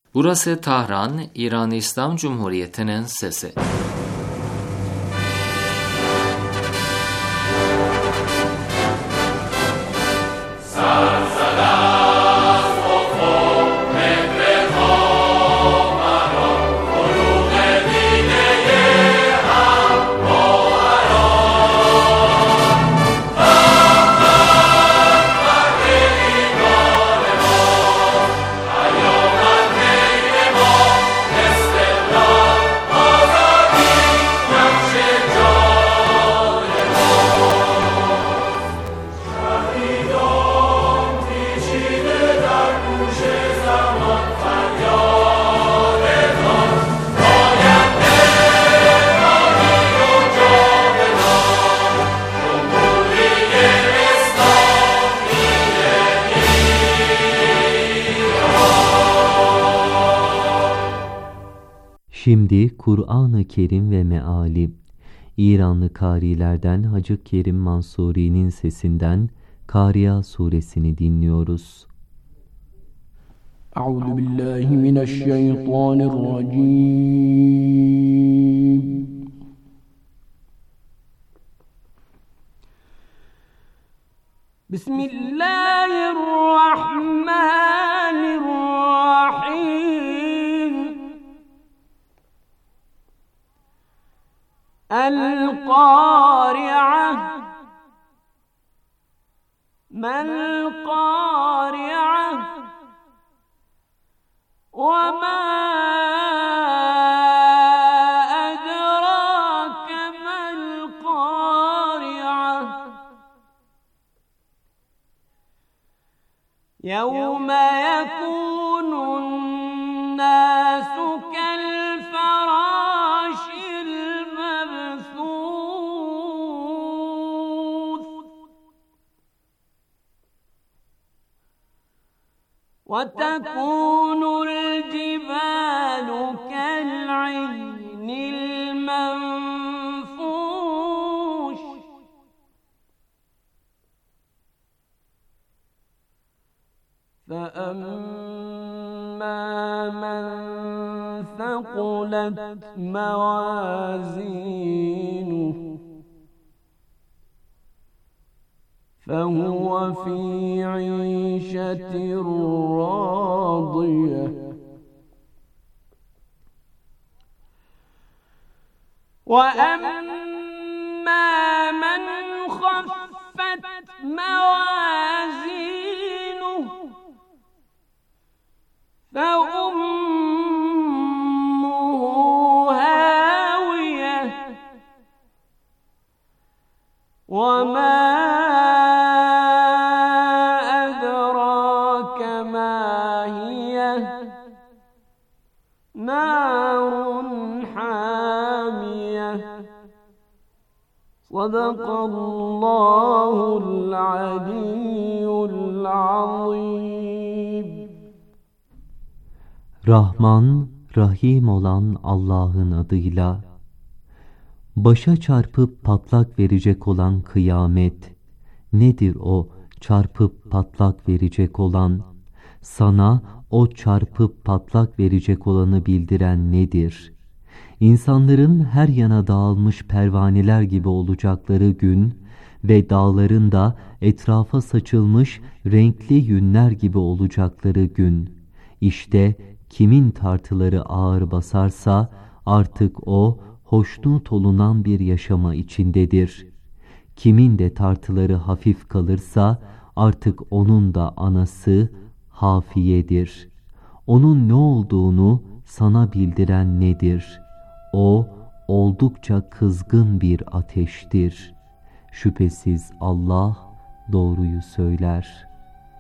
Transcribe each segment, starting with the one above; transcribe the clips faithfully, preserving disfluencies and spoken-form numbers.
Burası Tahran, İran İslam Cumhuriyeti'nin sesi. Şimdi Kur'an-ı Kerim ve meali, İranlı karilerden Hacı Kerim Mansuri'nin sesinden Kariya suresini dinliyoruz. Euzu billahi mineşşeytanirracim. Bismillahirrahmanirrahim. El-Qari'ah. Mel-Qari'ah. Ve ma edrake mel-Qari'ah. Yevme yekunun-nâsu kel-ferâşil mebthûth. Ve tekunul-cibâlu kel-'ihnil menfûş. فَأَمَّا مَنْ ثَقُلَتْ مَوَازِينُهُ فَهُوَ فِي عِيشَةٍ رَاضِيَةٍ وَأَمَّا مَنْ خَفَّتْ مَوَازِينُهُ فَأُمُّهُ هَاوِيَةٌ وَمَا أَدْرَاكَ مَا هِيَهْ نَارٌ حَامِيَةٌ صَدَقَ اللّٰهُ الْعَلِيُّ الْعَظِيمُ. Rahman, Rahim olan Allah'ın adıyla. Başa çarpıp patlak verecek olan kıyamet. Nedir o çarpıp patlak verecek olan? Sana o çarpıp patlak verecek olanı bildiren nedir? İnsanların her yana dağılmış pervaneler gibi olacakları gün ve dağların da etrafa saçılmış renkli yünler gibi olacakları gün. İşte kimin tartıları ağır basarsa artık o hoşnut olunan bir yaşama içindedir. Kimin de tartıları hafif kalırsa artık onun da anası hafiyedir. Onun ne olduğunu sana bildiren nedir? O oldukça kızgın bir ateştir. Şüphesiz Allah doğruyu söyler.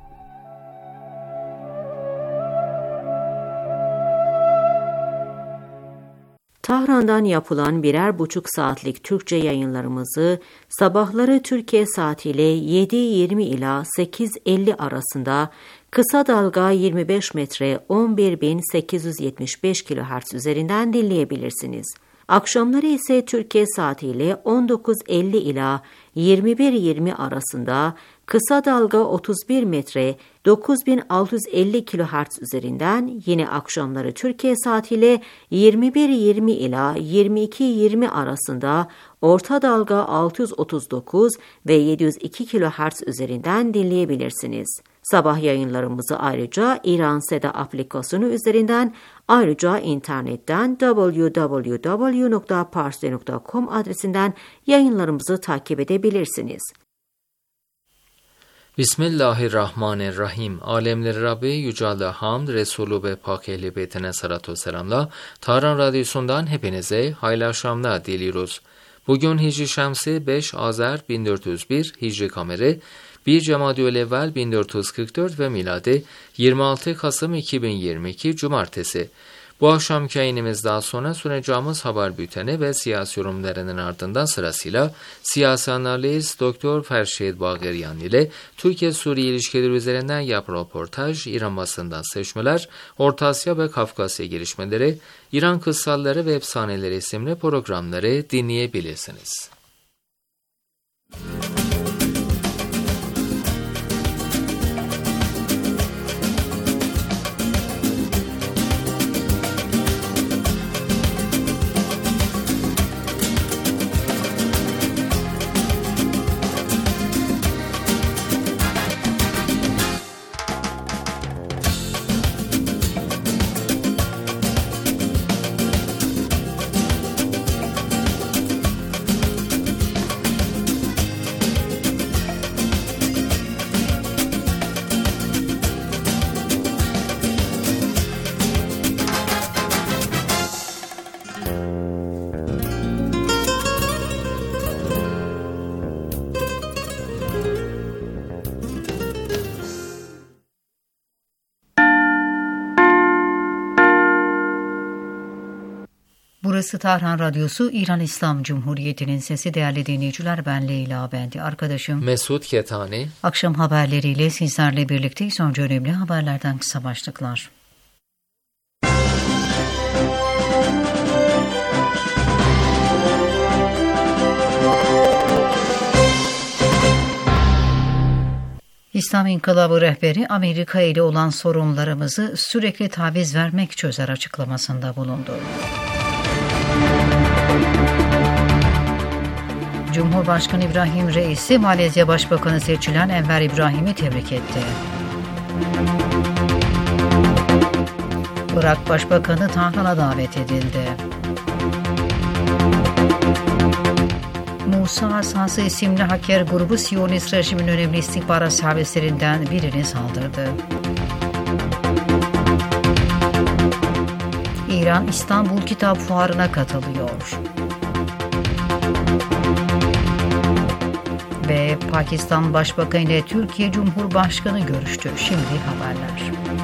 Tahran'dan yapılan birer buçuk saatlik Türkçe yayınlarımızı sabahları Türkiye saatiyle yedi yirmi ila sekiz elli arasında kısa dalga yirmi beş metre on bir bin sekiz yüz yetmiş beş kilohertz üzerinden dinleyebilirsiniz. Akşamları ise Türkiye saatiyle on dokuz elli ila yirmi bir yirmi arasında kısa dalga otuz bir metre dokuz bin altı yüz elli kilohertz üzerinden, yine akşamları Türkiye saatiyle yirmi bir yirmi ila yirmi iki yirmi arasında orta dalga altı yüz otuz dokuz ve yedi yüz iki kilohertz üzerinden dinleyebilirsiniz. Sabah yayınlarımızı ayrıca İran Seda aplikasyonu üzerinden, ayrıca internetten double-u double-u double-u nokta parsi nokta com adresinden yayınlarımızı takip edebilirsiniz. Bismillahirrahmanirrahim. Alemleri Rabbi Yücel Hamd, Resulü ve Pak Ehl-i Beytine salatu selamla Tahran Radyosu'ndan hepinize hayırlı akşamlar diliyoruz. Bugün Hicri Şemsi beş Azer bin dört yüz bir, Hicri Kameri bir Cemadü'l-Evvel bin dört yüz kırk dört ve miladi yirmi altı Kasım iki bin yirmi iki Cumartesi. Bu akşamki yayınımızdan sonra sunacağımız haber bülteni ve siyasi yorumlarının ardından sırasıyla siyasi analiz Doktor Ferşehit Bağıryan ile Türkiye-Suriye ilişkileri üzerinden yapılan röportaj, İran basından seçmeler, Orta Asya ve Kafkasya gelişmeleri, İran kıssalları ve efsaneleri isimli programları dinleyebilirsiniz. Burası Tahran Radyosu, İran İslam Cumhuriyeti'nin sesi. Değerli dinleyiciler, ben Leyla Bendi, arkadaşım Mesut Ketani. Akşam haberleriyle sizlerle birlikteyiz. Önce önemli haberlerden kısa başlıklar. İslam İnkılabı rehberi, Amerika ile olan sorunlarımızı sürekli taviz vermek çözer açıklamasında bulundu. Cumhurbaşkanı İbrahim Reisi, Malezya Başbakanı seçilen Enver İbrahim'i tebrik etti. Irak Başbakanı Tahran'a davet edildi. Musa Asası isimli hacker grubu Siyonist rejimin önemli istihbarat servislerinden birini saldırdı. İran İstanbul Kitap Fuarı'na katılıyor. Ve Pakistan Başbakanı ile Türkiye Cumhurbaşkanı görüştü. Şimdi haberler.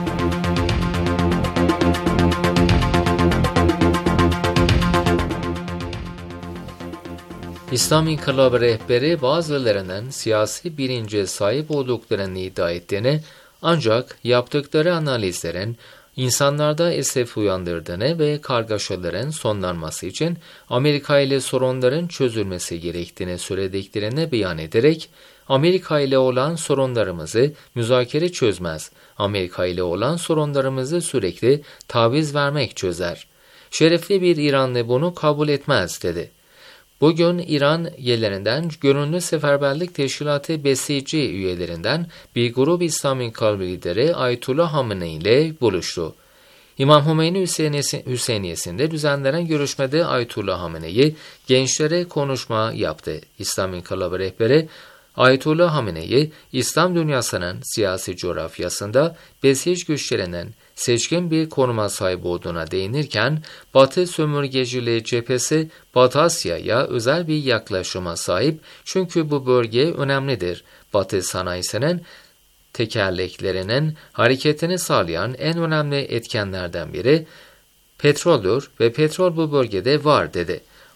İslam İnkılabı rehberi bazılarının siyasi bilince sahip olduklarını iddia ettiğini, ancak yaptıkları analizlerin insanlarda esef uyandırdığını ve kargaşaların sonlanması için Amerika ile sorunların çözülmesi gerektiğini söylediklerini beyan ederek, Amerika ile olan sorunlarımızı müzakere çözmez, Amerika ile olan sorunlarımızı sürekli taviz vermek çözer. Şerefli bir İranlı bunu kabul etmez dedi. Bugün İran yerlerinden Gönüllü Seferberlik Teşkilatı Besici üyelerinden bir grup İslam İnkılabı lideri Ayetullah Hamenei ile buluştu. İmam Hümeyni Hüseyniyesi'nde düzenlenen görüşmede Ayetullah Hamenei gençlere konuşma yaptı. İslam İnkılabı rehberi Ayetullah Hamenei, İslam dünyasının siyasi coğrafyasında Besic güçlerinin seçkin bir konuma sahip olduğuna değinirken, Batı sömürgeciliği cephesi Batı Asya'ya özel bir yaklaşıma sahip, çünkü bu bölge önemlidir. Batı sanayisinin tekerleklerinin hareketini sağlayan en önemli etkenlerden biri petroldür ve petrol bu bölgede var dedi.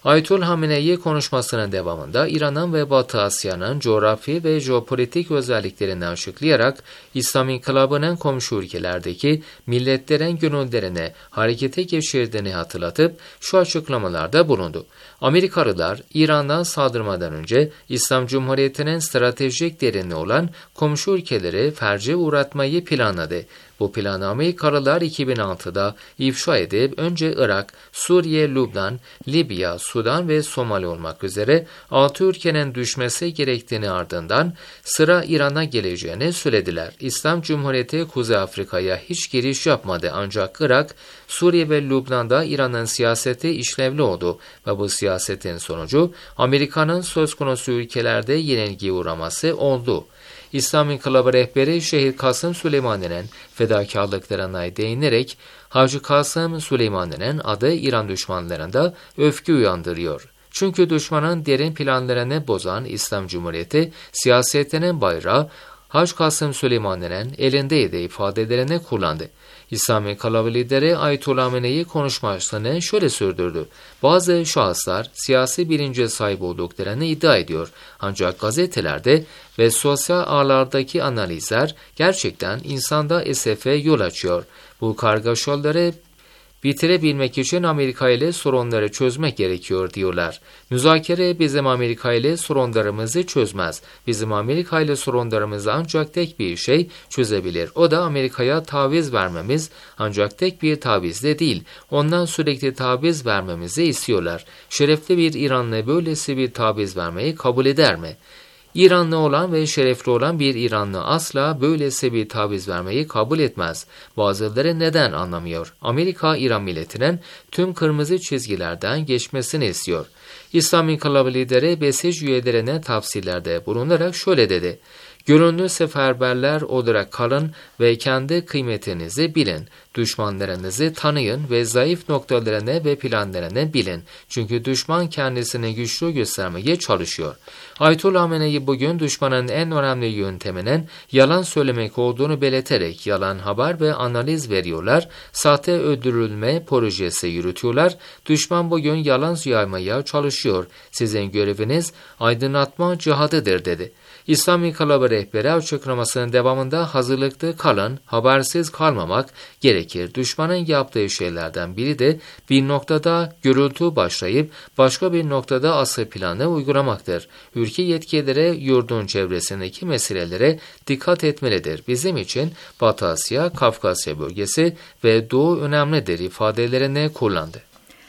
Ayetullah Hamenei konuşmasının devamında İran'ın ve Batı Asya'nın coğrafi ve jeopolitik özelliklerini açıklayarak İslam İnkılabı'nın komşu ülkelerdeki milletlerin gönüllerine harekete geçirdiğini hatırlatıp şu açıklamalarda bulundu. Amerikalılar İran'dan saldırmadan önce İslam Cumhuriyeti'nin stratejik derinliği olan komşu ülkeleri felce uğratmayı planladı. Bu planı Amerikalılar iki bin altıda ifşa edip önce Irak, Suriye, Lübnan, Libya, Sudan ve Somali olmak üzere altı ülkenin düşmesi gerektiğini ardından sıra İran'a geleceğini söylediler. İslam Cumhuriyeti Kuzey Afrika'ya hiç giriş yapmadı ancak Irak, Suriye ve Lübnan'da İran'ın siyaseti işlevli oldu ve bu siyasetin sonucu Amerika'nın söz konusu ülkelerde yenilgiye uğraması oldu. İslam İnkılabı rehberi Şehit Kasım Süleyman'ın fedakarlıklarına değinerek Hacı Kasım Süleyman'ın adı İran düşmanlarında öfke uyandırıyor. Çünkü düşmanın derin planlarını bozan İslam Cumhuriyeti siyasetinin bayrağı Hacı Kasım Süleyman'ın elindeydi ifadelerini kullandı. İslam İnkılabı lideri Ayetullah Hamenei konuşmasını şöyle sürdürdü. Bazı şahıslar siyasi bilince sahip olduklarını iddia ediyor. Ancak gazetelerde ve sosyal ağlardaki analizler gerçekten insanda esefe yol açıyor. Bu kargaşaları bitirebilmek için Amerika ile sorunları çözmek gerekiyor diyorlar. Müzakere bizim Amerika ile sorunlarımızı çözmez. Bizim Amerika ile sorunlarımızı ancak tek bir şey çözebilir. O da Amerika'ya taviz vermemiz, ancak tek bir tavizle değil. Ondan sürekli taviz vermemizi istiyorlar. Şerefli bir İranlı böylesi bir taviz vermeyi kabul eder mi? İranlı olan ve şerefli olan bir İranlı asla böylesi bir taviz vermeyi kabul etmez. Bazıları neden anlamıyor? Amerika, İran milletinin tüm kırmızı çizgilerden geçmesini istiyor. İslam İnkılabı lideri Besic üyelerine tavsiyelerde bulunarak şöyle dedi. Gönüllü seferberler olarak kalın ve kendi kıymetinizi bilin. Düşmanlarınızı tanıyın ve zayıf noktalarını ve planlarını bilin. Çünkü düşman kendisini güçlü göstermeye çalışıyor. Ayetullah Hamenei bugün düşmanın en önemli yönteminin yalan söylemek olduğunu belirterek yalan haber ve analiz veriyorlar, sahte öldürülme projesi yürütüyorlar. Düşman bugün yalan yaymaya çalışıyor. Sizin göreviniz aydınlatma cihadıdır dedi. İslam İnkılabı rehberi açıklamasının devamında hazırlıklı kalın, habersiz kalmamak gerekir. Düşmanın yaptığı şeylerden biri de bir noktada gürültü başlayıp başka bir noktada asıl planı uygulamaktır. Ülke yetkilileri yurdun çevresindeki meselelere dikkat etmelidir. Bizim için Batı Asya, Kafkasya bölgesi ve Doğu önemlidir ifadelerini kullandı.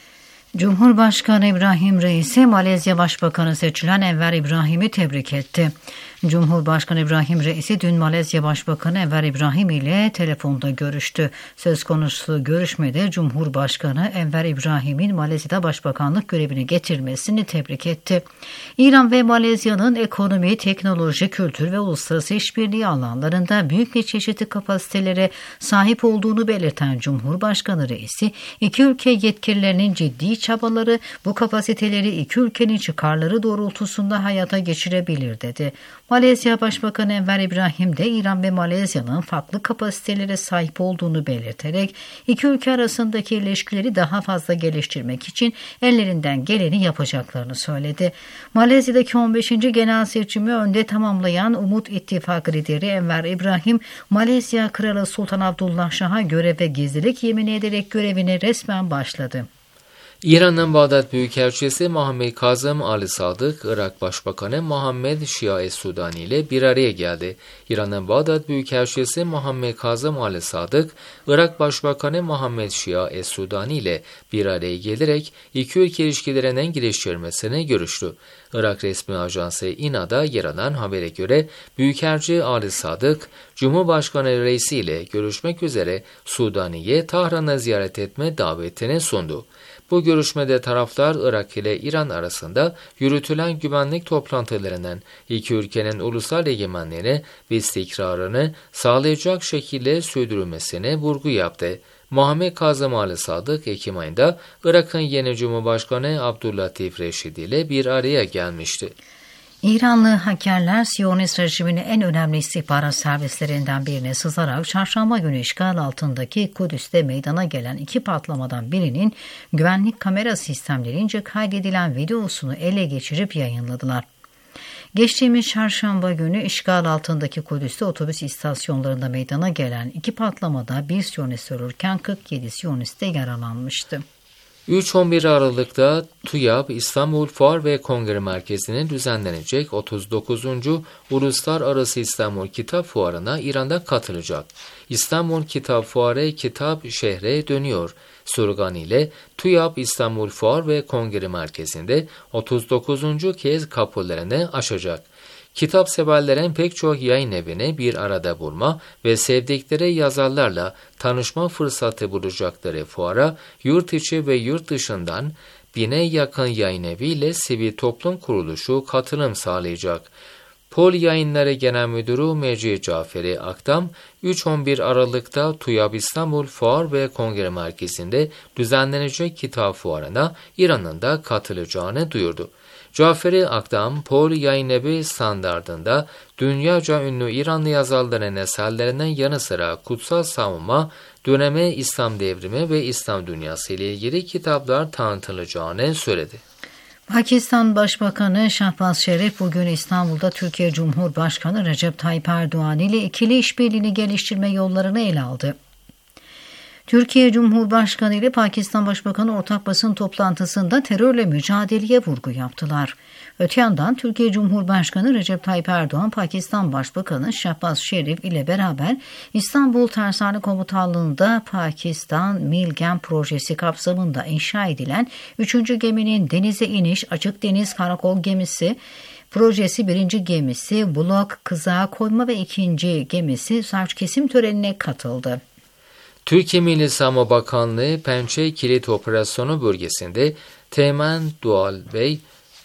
Cumhurbaşkanı İbrahim Reisi, Malezya Başbakanı seçilen Enver İbrahim'i tebrik etti. Cumhurbaşkanı İbrahim Reisi dün Malezya Başbakanı Enver İbrahim ile telefonda görüştü. Söz konusu görüşmede Cumhurbaşkanı Enver İbrahim'in Malezya'da başbakanlık görevini getirmesini tebrik etti. İran ve Malezya'nın ekonomi, teknoloji, kültür ve uluslararası işbirliği alanlarında büyük ve çeşitli kapasitelere sahip olduğunu belirten Cumhurbaşkanı Reisi, iki ülke yetkililerinin ciddi çabaları bu kapasiteleri iki ülkenin çıkarları doğrultusunda hayata geçirebilir dedi. Malezya Başbakanı Enver İbrahim de İran ve Malezya'nın farklı kapasitelere sahip olduğunu belirterek iki ülke arasındaki ilişkileri daha fazla geliştirmek için ellerinden geleni yapacaklarını söyledi. Malezya'daki on beşinci genel seçimi önde tamamlayan Umut İttifakı lideri Enver İbrahim, Malezya Kralı Sultan Abdullah Şah'a göreve gizlilik yemin ederek görevine resmen başladı. İran'ın Bağdat Büyükelçisi Muhammed Kazım Ali Sadık, Irak Başbakanı Muhammed Şia Es-Sudani ile bir araya geldi. İran'ın Bağdat Büyükelçisi Muhammed Kazım Ali Sadık, Irak Başbakanı Muhammed Şia Es-Sudani ile bir araya gelerek iki ülke ilişkilerinin geliştirilmesini görüştü. Irak resmi ajansı İNA'da yer alan habere göre Büyükelçi Ali Sadık, Cumhurbaşkanı Reisi ile görüşmek üzere Sudani'ye Tahran'ı ziyaret etme davetini sundu. Bu görüşmede taraflar Irak ile İran arasında yürütülen güvenlik toplantılarının iki ülkenin ulusal egemenliğini ve istikrarını sağlayacak şekilde sürdürülmesine vurgu yaptı. Muhammed Kazım Ali Sadık, Ekim ayında Irak'ın yeni Cumhurbaşkanı Abdüllatif Reşidi ile bir araya gelmişti. İranlı hakerler Siyonist rejiminin en önemli istihbarat servislerinden birine sızarak çarşamba günü işgal altındaki Kudüs'te meydana gelen iki patlamadan birinin güvenlik kamera sistemlerince kaydedilen videosunu ele geçirip yayınladılar. Geçtiğimiz çarşamba günü işgal altındaki Kudüs'te otobüs istasyonlarında meydana gelen iki patlamada bir Siyonist ölürken kırk yedi Siyonist de yaralanmıştı. üç on bir Aralık'ta TÜYAP İstanbul Fuar ve Kongre Merkezi'nin düzenlenecek otuz dokuzuncu Uluslararası İstanbul Kitap Fuarı'na İran'da katılacak. İstanbul Kitap Fuarı kitap şehre dönüyor sloganı ile TÜYAP İstanbul Fuar ve Kongre Merkezi'nde otuz dokuzuncu kez kapılarını açacak. Kitap severlerin pek çok yayın evine bir arada bulma ve sevdikleri yazarlarla tanışma fırsatı bulacakları fuara yurt içi ve yurt dışından bine yakın yayın evi ile sivil toplum kuruluşu katılım sağlayacak. Pol Yayınları Genel Müdürü Mecid Caferi Akdam, üç on bir Aralık'ta TÜYAP İstanbul Fuar ve Kongre Merkezi'nde düzenlenecek kitap fuarına İran'ın da katılacağını duyurdu. Caferi Akdam, Pol Yayınevi standardında dünyaca ünlü İranlı yazarların eserlerinin yanı sıra Kutsal Savunma, dönemi İslam Devrimi ve İslam Dünyası ile ilgili kitaplar tanıtılacağını söyledi. Pakistan Başbakanı Şahbaz Şerif bugün İstanbul'da Türkiye Cumhurbaşkanı Recep Tayyip Erdoğan ile ikili işbirliğini geliştirme yollarını ele aldı. Türkiye Cumhurbaşkanı ile Pakistan Başbakanı ortak basın toplantısında terörle mücadeleye vurgu yaptılar. Öte yandan Türkiye Cumhurbaşkanı Recep Tayyip Erdoğan, Pakistan Başbakanı Şahbaz Şerif ile beraber İstanbul Tersane Komutanlığı'nda Pakistan Milgem projesi kapsamında inşa edilen üçüncü geminin denize iniş açık deniz karakol gemisi projesi birinci gemisi blok kızağı koyma ve ikinci gemisi sarç kesim törenine katıldı. Türkiye Milli Savunma Bakanlığı Pençe Kilit Operasyonu bölgesinde Teğmen Doğal Bey,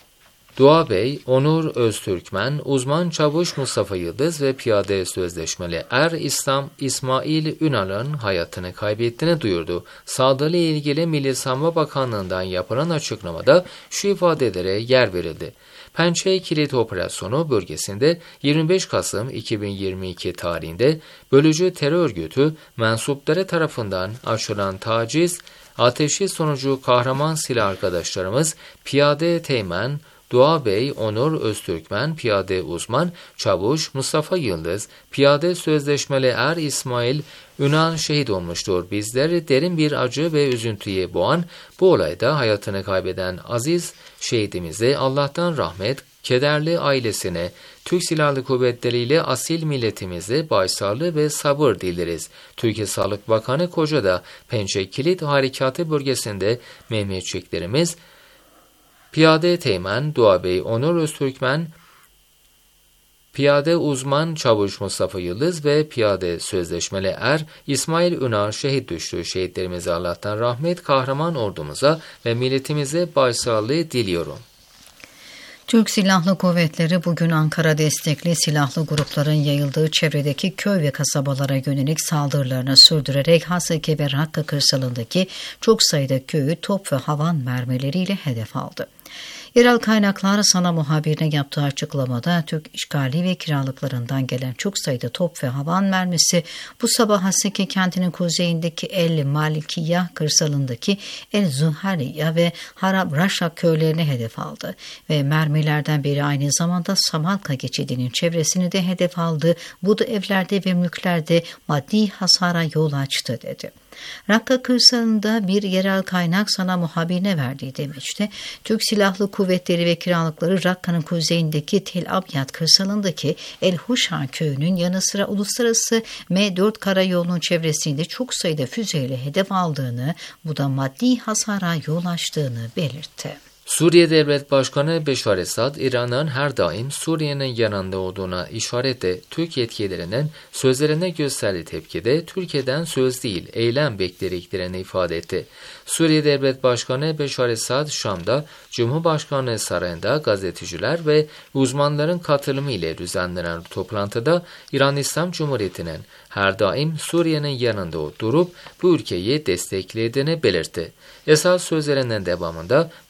Doğa Bey, Onur Öztürkmen, uzman çavuş Mustafa Yıldız ve piyade sözleşmeli Er İslam İsmail Ünal'ın hayatını kaybettiğini duyurdu. Saldırıyla ilgili Milli Savunma Bakanlığı'ndan yapılan açıklamada şu ifadelere yer verildi. Pençe Kilit Operasyonu bölgesinde yirmi beş Kasım iki bin yirmi iki tarihinde bölücü terör örgütü mensupları tarafından açılan taciz, ateşi sonucu kahraman silah arkadaşlarımız Piyade Teğmen Doğa Bey, Onur Öztürkmen, Piyade Uzman, Çavuş Mustafa Yıldız, Piyade Sözleşmeli Er İsmail Ünal şehit olmuştur. Bizleri derin bir acı ve üzüntüye boğan bu olayda hayatını kaybeden aziz şehidimize Allah'tan rahmet, kederli ailesine, Türk Silahlı Kuvvetleri ile asil milletimize başsağlığı ve sabır dileriz. Türkiye Sağlık Bakanı Koca'da Pençe Kilit Harekatı bölgesinde Mehmetçiklerimiz, Piyade Teğmen Doğa Bey, Onur Öztürkmen, Piyade Uzman Çavuş Mustafa Yıldız ve Piyade Sözleşmeli Er İsmail Ünal şehit düştü. Şehitlerimize Allah'tan rahmet, kahraman ordumuza ve milletimize başsağlığı diliyorum. Türk Silahlı Kuvvetleri bugün Ankara destekli silahlı grupların yayıldığı çevredeki köy ve kasabalara yönelik saldırılarını sürdürerek Haseki ve Rakka kırsalındaki çok sayıda köyü top ve havan mermileriyle hedef aldı. Yerel kaynaklar sana muhabirine yaptığı açıklamada Türk işgali ve kiralıklarından gelen çok sayıda top ve havan mermisi bu sabah Haseki kentinin kuzeyindeki El Malikiya kırsalındaki El Zuhariya ve Harab Raşak köylerine hedef aldı ve mermilerden biri aynı zamanda Samalka geçidinin çevresini de hedef aldı. Bu da evlerde ve mülklerde maddi hasara yol açtı dedi. Rakka kırsalında bir yerel kaynak sana muhabirine verdiği demeçte Türk Silahlı Kuvvetleri ve kiralıkları Rakka'nın kuzeyindeki Tel Abyad kırsalındaki El Huşan köyünün yanı sıra uluslararası M dört karayolunun çevresinde çok sayıda füzeyle hedef aldığını, bu da maddi hasara yol açtığını belirtti. Suriye Devlet Başkanı Beşar Esad, İran'ın her daim Suriye'nin yanında olduğuna işaretle Türk yetkililerinin sözlerine gösterdiği tepkide Türkiye'den söz değil, eylem beklediklerini ifade etti. Suriye Devlet Başkanı Beşar Esad, Şam'da Cumhurbaşkanlığı Sarayı'nda gazeteciler ve uzmanların katılımı ile düzenlenen toplantıda İran İslam Cumhuriyeti'nin her daim Suriye'nin yanında durup bu ülkeyi desteklediğini belirtti. Esad sözlerinin devamında Türkiye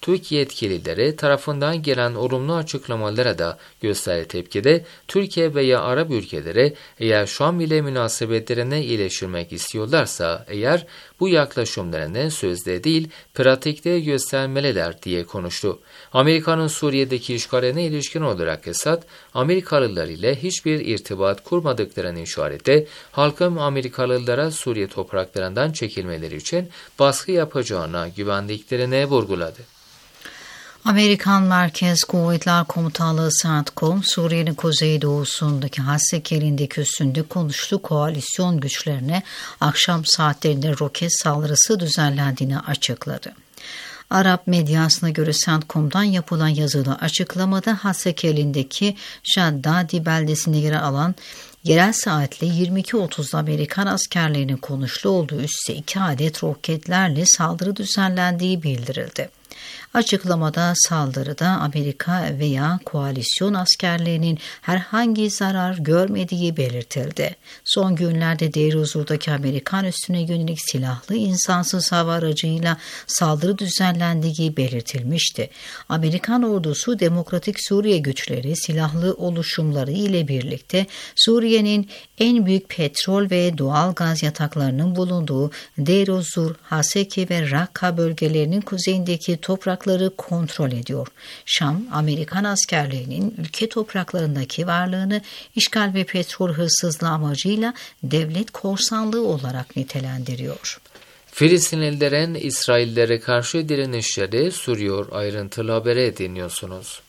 yetkilileri tarafından gelen olumlu açıklamalara da gösterdiği tepkide Türkiye veya Arap ülkeleri eğer Şam ile münasebetlerini iyileştirmek istiyorlarsa eğer bu yaklaşımlarını sözde değil pratikte göstermeliler diye konuştu. Amerika'nın Suriye'deki işgaline ilişkin olarak Esad, Amerikalılar ile hiçbir irtibat kurmadıklarını işarette, halkın Amerikalılara Suriye topraklarından çekilmeleri için baskı yapacağına güvendiklerini vurguladı. Amerikan Merkez Kuvvetler Komutanlığı CENTCOM, Suriye'nin kuzeydoğusundaki Hassekel'indeki üstünde konuştu koalisyon güçlerine akşam saatlerinde roket saldırısı düzenlendiğini açıkladı. Arap medyasına göre CENTCOM'dan yapılan yazılı açıklamada Hassekel'indeki Şaddadi beldesinde yer alan yerel saatle yirmi iki otuzda Amerikan askerlerinin konuşlu olduğu üsse iki adet roketlerle saldırı düzenlendiği bildirildi. Açıklamada saldırıda Amerika veya koalisyon askerlerinin herhangi zarar görmediği belirtildi. Son günlerde Deir Huzur'daki Amerikan üssüne yönelik silahlı insansız hava aracıyla saldırı düzenlendiği belirtilmişti. Amerikan ordusu Demokratik Suriye güçleri silahlı oluşumları ile birlikte Suriye'nin en büyük petrol ve doğal gaz yataklarının bulunduğu Deir Huzur, Haseki ve Rakka bölgelerinin kuzeyindeki toprakları kontrol ediyor. Şam, Amerikan askerlerinin ülke topraklarındaki varlığını işgal ve petrol hırsızlığı amacıyla devlet korsanlığı olarak nitelendiriyor. Filistinlilerin İsraillere karşı direnişleri sürüyor. Ayrıntılı habere dinliyorsunuz.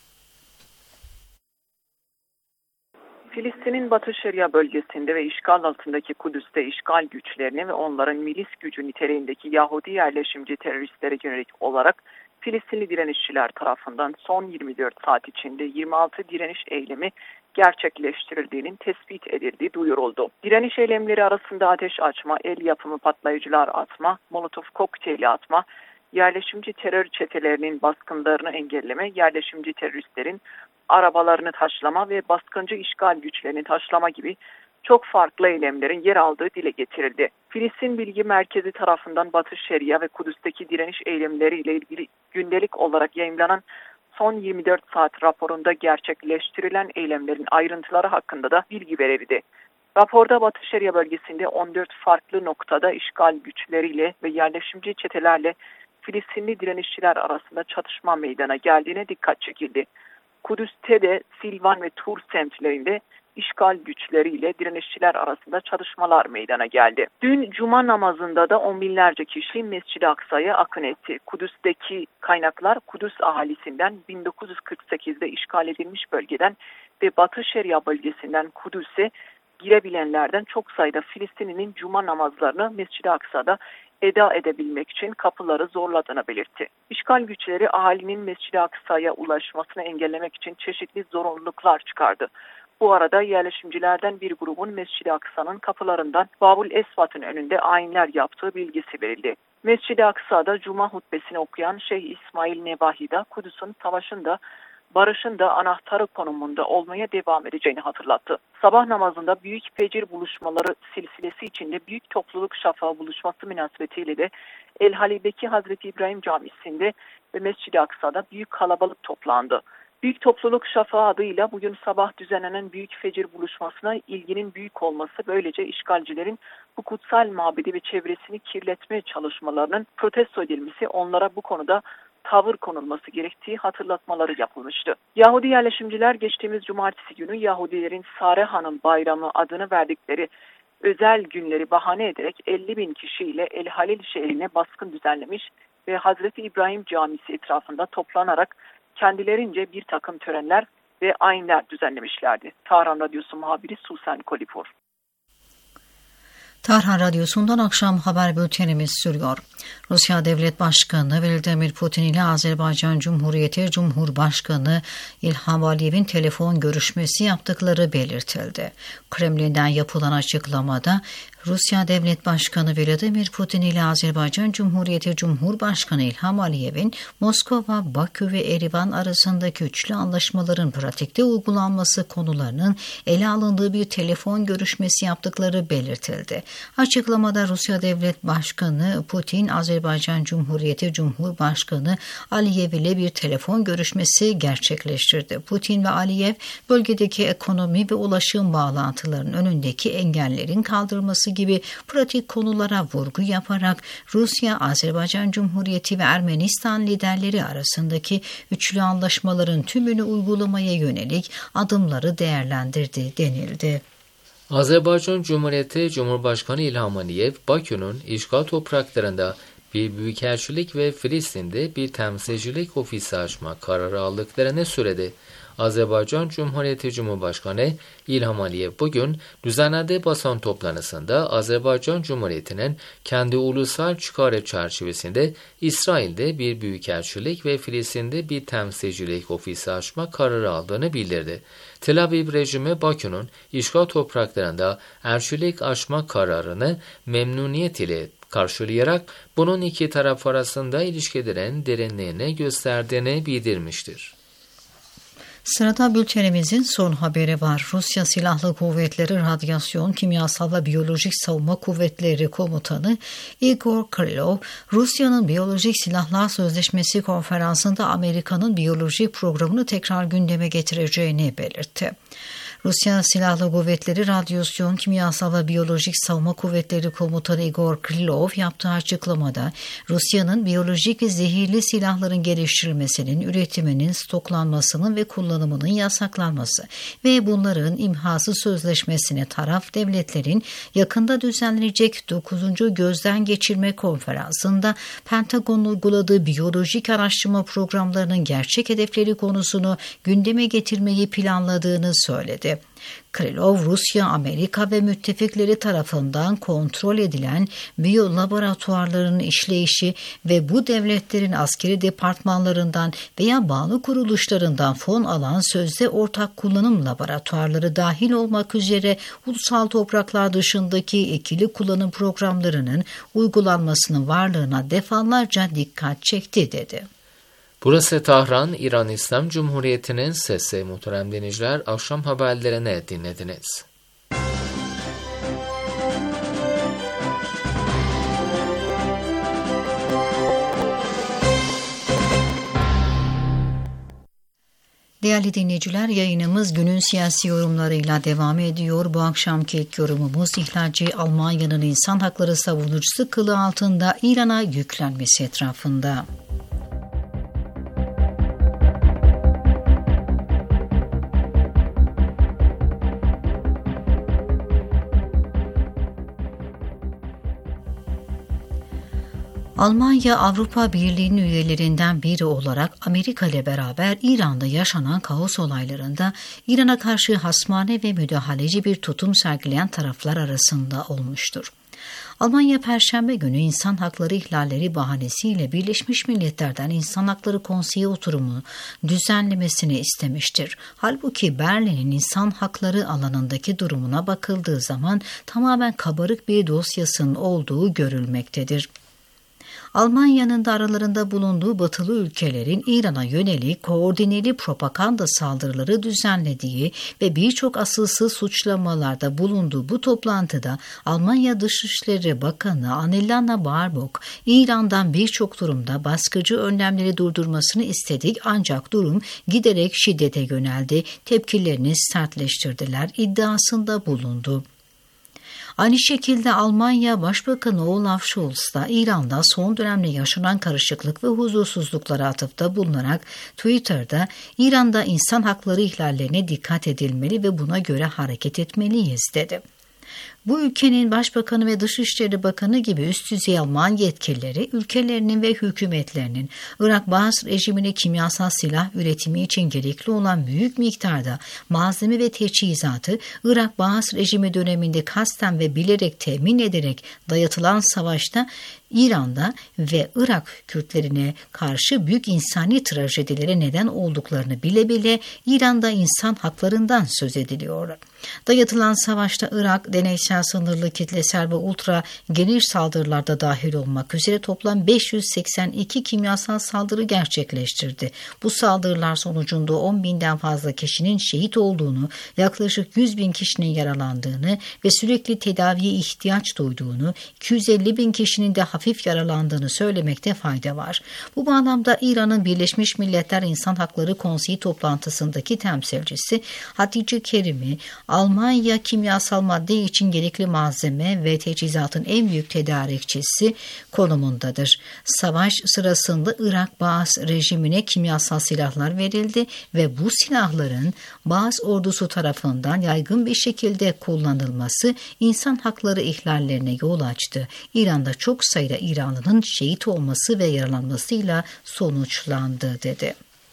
Filistin'in Batı Şeria bölgesinde ve işgal altındaki Kudüs'te işgal güçlerine ve onların milis gücü niteliğindeki Yahudi yerleşimci teröristlere yönelik olarak Filistinli direnişçiler tarafından son yirmi dört saat içinde yirmi altı direniş eylemi gerçekleştirildiğinin tespit edildiği duyuruldu. Direniş eylemleri arasında ateş açma, el yapımı patlayıcılar atma, molotof kokteyli atma, yerleşimci terör çetelerinin baskınlarını engelleme, yerleşimci teröristlerin arabalarını taşlama ve baskıncı işgal güçlerini taşlama gibi çok farklı eylemlerin yer aldığı dile getirildi. Filistin Bilgi Merkezi tarafından Batı Şeria ve Kudüs'teki direniş eylemleriyle ilgili gündelik olarak yayımlanan son yirmi dört saat raporunda gerçekleştirilen eylemlerin ayrıntıları hakkında da bilgi verildi. Raporda Batı Şeria bölgesinde on dört farklı noktada işgal güçleriyle ve yerleşimci çetelerle Filistinli direnişçiler arasında çatışma meydana geldiğine dikkat çekildi. Kudüs'te de Silvan ve Tur semtlerinde işgal güçleriyle direnişçiler arasında çatışmalar meydana geldi. Dün Cuma namazında da on binlerce kişi Mescid-i Aksa'ya akın etti. Kudüs'teki kaynaklar Kudüs ahalisinden bin dokuz yüz kırk sekizde işgal edilmiş bölgeden ve Batı Şeria bölgesinden Kudüs'e girebilenlerden çok sayıda Filistinli'nin Cuma namazlarını Mescid-i Aksa'da eda edebilmek için kapıları zorladığını belirtti. İşgal güçleri ahalinin Mescid-i Aksa'ya ulaşmasını engellemek için çeşitli zorunluluklar çıkardı. Bu arada yerleşimcilerden bir grubun Mescid-i Aksa'nın kapılarından Babul Esvat'ın önünde ayinler yaptığı bilgisi verildi. Mescid-i Aksa'da Cuma hutbesini okuyan Şeyh İsmail Nevahi'da Kudüs'ün savaşın da barışın da anahtarı konumunda olmaya devam edeceğini hatırlattı. Sabah namazında Büyük Fecir buluşmaları silsilesi içinde Büyük Topluluk Şafağı buluşması münasebetiyle de El Halil'deki Hazreti İbrahim Camisi'nde ve Mescid-i Aksa'da büyük kalabalık toplandı. Büyük Topluluk Şafağı adıyla bugün sabah düzenlenen Büyük Fecir buluşmasına ilginin büyük olması böylece işgalcilerin bu kutsal mabedi ve çevresini kirletme çalışmalarının protesto edilmesi, onlara bu konuda tavır konulması gerektiği hatırlatmaları yapılmıştı. Yahudi yerleşimciler geçtiğimiz cumartesi günü Yahudilerin Sarehan'ın bayramı adını verdikleri özel günleri bahane ederek elli bin kişiyle El Halil şehrine baskın düzenlemiş ve Hazreti İbrahim Camisi etrafında toplanarak kendilerince bir takım törenler ve ayinler düzenlemişlerdi. Tahran Radyosu muhabiri Susan Kolipur. Tahran Radyosu'ndan akşam haber bültenimiz sürüyor. Rusya Devlet Başkanı Vladimir Putin ile Azerbaycan Cumhuriyeti Cumhurbaşkanı İlham Aliyev'in telefon görüşmesi yaptıkları belirtildi. Kremlin'den yapılan açıklamada Rusya Devlet Başkanı Vladimir Putin ile Azerbaycan Cumhuriyeti Cumhurbaşkanı İlham Aliyev'in Moskova, Bakü ve Erivan arasındaki üçlü anlaşmaların pratikte uygulanması konularının ele alındığı bir telefon görüşmesi yaptıkları belirtildi. Açıklamada Rusya Devlet Başkanı Putin, Azerbaycan Cumhuriyeti Cumhurbaşkanı Aliyev ile bir telefon görüşmesi gerçekleştirdi. Putin ve Aliyev, bölgedeki ekonomi ve ulaşım bağlantılarının önündeki engellerin kaldırılması gibi pratik konulara vurgu yaparak Rusya, Azerbaycan Cumhuriyeti ve Ermenistan liderleri arasındaki üçlü anlaşmaların tümünü uygulamaya yönelik adımları değerlendirdi denildi. Azerbaycan Cumhuriyeti Cumhurbaşkanı İlham Aliyev, Bakü'nün işgal topraklarında bir büyükelçilik ve Filistin'de bir temsilcilik ofisi açma kararı aldıklarını söyledi. Azerbaycan Cumhuriyeti Cumhurbaşkanı İlham Aliyev bugün düzenlediği basın toplantısında Azerbaycan Cumhuriyeti'nin kendi ulusal çıkarı çerçevesinde İsrail'de bir büyükelçilik ve Filistin'de bir temsilcilik ofisi açma kararı aldığını bildirdi. Tel Aviv rejimi Bakü'nün işgal topraklarında elçilik açma kararını memnuniyet ile karşılayarak bunun iki taraf arasında ilişkilerin derinliğini gösterdiğini bildirmiştir. Sırada bültenimizin son haberi var. Rusya Silahlı Kuvvetleri Radyasyon, Kimyasal ve Biyolojik Savunma Kuvvetleri Komutanı Igor Krylov, Rusya'nın Biyolojik Silahlar Sözleşmesi konferansında Amerika'nın biyolojik programını tekrar gündeme getireceğini belirtti. Rusya Silahlı Kuvvetleri Radyasyon, Kimyasal ve Biyolojik Savunma Kuvvetleri Komutanı Igor Krylov yaptığı açıklamada Rusya'nın biyolojik ve zehirli silahların geliştirilmesinin, üretiminin, stoklanmasının ve kullanımının yasaklanması ve bunların imhası sözleşmesine taraf devletlerin yakında düzenlenecek dokuzuncu Gözden Geçirme Konferansı'nda Pentagon'un uyguladığı biyolojik araştırma programlarının gerçek hedefleri konusunu gündeme getirmeyi planladığını söyledi. Krylov, Rusya, Amerika ve müttefikleri tarafından kontrol edilen biyolaboratuvarların işleyişi ve bu devletlerin askeri departmanlarından veya bağlı kuruluşlarından fon alan sözde ortak kullanım laboratuvarları dahil olmak üzere ulusal topraklar dışındaki ikili kullanım programlarının uygulanmasının varlığına defalarca dikkat çekti dedi. Burası Tahran, İran İslam Cumhuriyeti'nin sesi. Muhterem dinleyiciler, akşam haberlerini dinlediniz. Değerli dinleyiciler, yayınımız günün siyasi yorumlarıyla devam ediyor. Bu akşamki ilk yorumumuz ihlalci Almanya'nın insan hakları savunucusu kılı altında İran'a yüklenmesi etrafında. Almanya, Avrupa Birliği'nin üyelerinden biri olarak Amerika ile beraber İran'da yaşanan kaos olaylarında İran'a karşı hasmane ve müdahaleci bir tutum sergileyen taraflar arasında olmuştur. Almanya Perşembe günü insan hakları ihlalleri bahanesiyle Birleşmiş Milletler'den İnsan Hakları Konseyi oturumunu düzenlemesini istemiştir. Halbuki Berlin'in insan hakları alanındaki durumuna bakıldığı zaman tamamen kabarık bir dosyasının olduğu görülmektedir. Almanya'nın da aralarında bulunduğu batılı ülkelerin İran'a yönelik koordineli propaganda saldırıları düzenlediği ve birçok asılsız suçlamalarda bulunduğu bu toplantıda Almanya Dışişleri Bakanı Annalena Baerbock, İran'dan birçok durumda baskıcı önlemleri durdurmasını istedik ancak durum giderek şiddete yöneldi, tepkilerini sertleştirdiler iddiasında bulundu. Aynı şekilde Almanya Başbakanı Olaf Scholz da İran'da son dönemde yaşanan karışıklık ve huzursuzluklara atıfta bulunarak Twitter'da İran'da insan hakları ihlallerine dikkat edilmeli ve buna göre hareket etmeliyiz dedi. Bu ülkenin Başbakanı ve Dışişleri Bakanı gibi üst düzey Alman yetkilileri ülkelerinin ve hükümetlerinin Irak Baas rejimine kimyasal silah üretimi için gerekli olan büyük miktarda malzeme ve teçhizatı Irak Baas rejimi döneminde kasten ve bilerek temin ederek dayatılan savaşta İran'da ve Irak Kürtlerine karşı büyük insani trajedilere neden olduklarını bile bile İran'da insan haklarından söz ediliyor. Dayatılan savaşta Irak deneysel, sınırlı, kitlesel ve ultra geniş saldırılarda dahil olmak üzere toplam beş yüz seksen iki kimyasal saldırı gerçekleştirdi. Bu saldırılar sonucunda on binden fazla kişinin şehit olduğunu, yaklaşık yüz bin kişinin yaralandığını ve sürekli tedaviye ihtiyaç duyduğunu, iki yüz elli bin kişinin de hafif yaralandığını söylemekte fayda var. Bu bağlamda İran'ın Birleşmiş Milletler İnsan Hakları Konseyi toplantısındaki temsilcisi Hatice Kerimi, Almanya kimyasal madde için gerekli malzeme ve teçhizatın en büyük tedarikçisi konumundadır. Savaş sırasında Irak Baas rejimine kimyasal silahlar verildi ve bu silahların Baas ordusu tarafından yaygın bir şekilde kullanılması insan hakları ihlallerine yol açtı. İran'da çok sayıda İranlı'nın şehit olması ve yaralanmasıyla sonuçlandı dedi.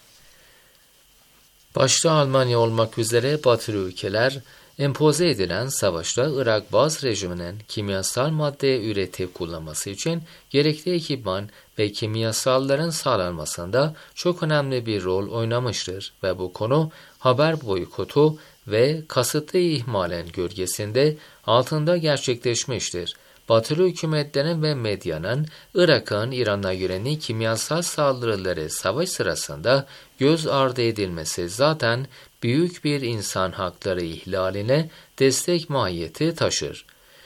Başta Almanya olmak üzere Batılı ülkeler empoze edilen savaşta Irak Baas rejiminin kimyasal madde üretip kullanması için gerekli ekipman ve kimyasalların sağlanmasında çok önemli bir rol oynamıştır ve bu konu haber boykotu ve kasıtlı ihmalin gölgesinde altında gerçekleşmiştir. Batılı hükümetlerin ve medyanın Irak'ın İran'a yönelik kimyasal saldırıları savaş sırasında göz ardı edilmesi zaten büyük bir insan hakları ihlaline destek mahiyeti taşır.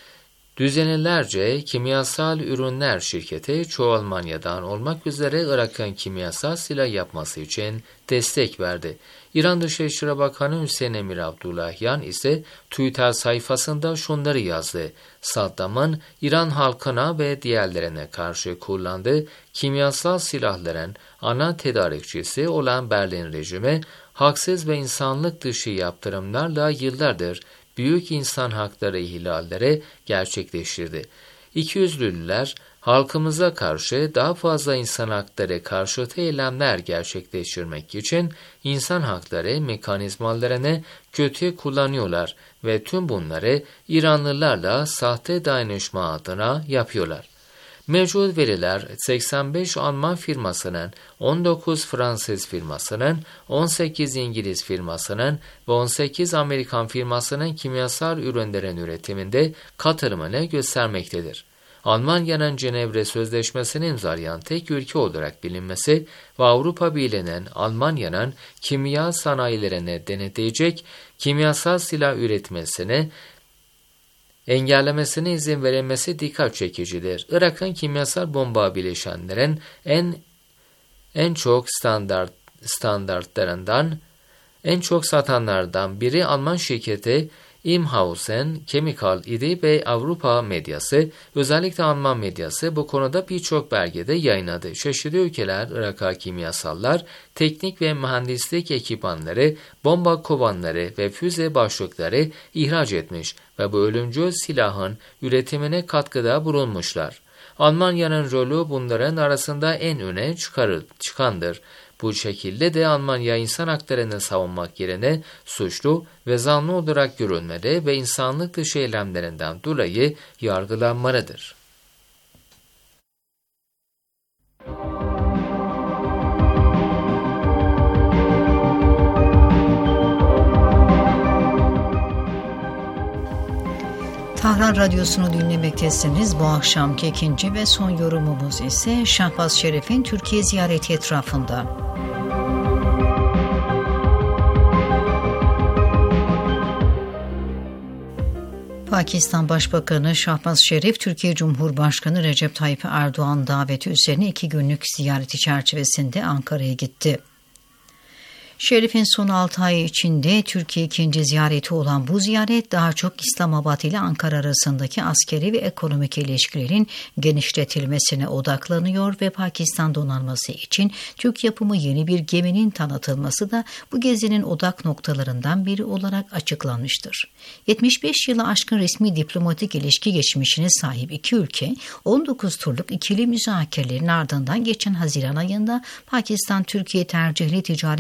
Düzenelerce kimyasal ürünler şirketi çoğu Almanya'dan olmak üzere Irak'ın kimyasal silah yapması için destek verdi. İran Dışişleri Bakanı Hüseyin Emir Abdullahian ise Twitter sayfasında şunları yazdı. Saddam'ın İran halkına ve diğerlerine karşı kullandığı kimyasal silahların ana tedarikçisi olan Berlin rejimi, haksız ve insanlık dışı yaptırımlarla yıllardır büyük insan hakları ihlalleri gerçekleştirdi. İkiyüzlülüler halkımıza karşı daha fazla insan hakları karşıtı eylemler gerçekleştirmek için insan hakları mekanizmalarını kötü kullanıyorlar ve tüm bunları İranlılarla sahte dayanışma adına yapıyorlar. Mevcut veriler seksen beş Alman firmasının, on dokuz Fransız firmasının, on sekiz İngiliz firmasının ve on sekiz Amerikan firmasının kimyasal ürünlerin üretiminde katılımını göstermektedir. Almanya'nın Cenevre Sözleşmesi'ni imzalayan tek ülke olarak bilinmesi ve Avrupa Birliği'nin Almanya'nın kimya sanayilerine denetleyecek kimyasal silah üretmesini engellemesine izin verilmesi dikkat çekicidir. Irak'ın kimyasal bomba bileşenlerin en en çok standart standartlarından en çok satanlardan biri Alman şirketi Imhausen Chemical idi ve Avrupa medyası, özellikle Alman medyası bu konuda birçok belgede yayınladı. Çeşitli ülkeler Irak'a kimyasallar, teknik ve mühendislik ekipmanları, bomba kovanları ve füze başlıkları ihraç etmiş ve bu ölümcül silahın üretimine katkıda bulunmuşlar. Almanya'nın rolü bunların arasında en öne çıkarır, çıkandır. Bu şekilde de Almanya insan haklarını savunmak yerine suçlu ve zanlı olarak görülmeli ve insanlık dışı eylemlerinden dolayı yargılanmalıdır. Tahran Radyosu'nu dinlemektesiniz. Bu akşamki ikinci ve son yorumumuz ise Şahbaz Şerif'in Türkiye ziyareti etrafında. Pakistan Başbakanı Şahbaz Şerif, Türkiye Cumhurbaşkanı Recep Tayyip Erdoğan daveti üzerine iki günlük ziyareti çerçevesinde Ankara'ya gitti. Şerif'in son altı ay içinde Türkiye ikinci ziyareti olan bu ziyaret daha çok İslamabad ile Ankara arasındaki askeri ve ekonomik ilişkilerin genişletilmesine odaklanıyor ve Pakistan donanması için Türk yapımı yeni bir geminin tanıtılması da bu gezinin odak noktalarından biri olarak açıklanmıştır. yetmiş beş yılı aşkın resmi diplomatik ilişki geçmişine sahip iki ülke, on dokuz turluk ikili müzakerelerin ardından geçen Haziran ayında Pakistan-Türkiye tercihli ticaret anlaşması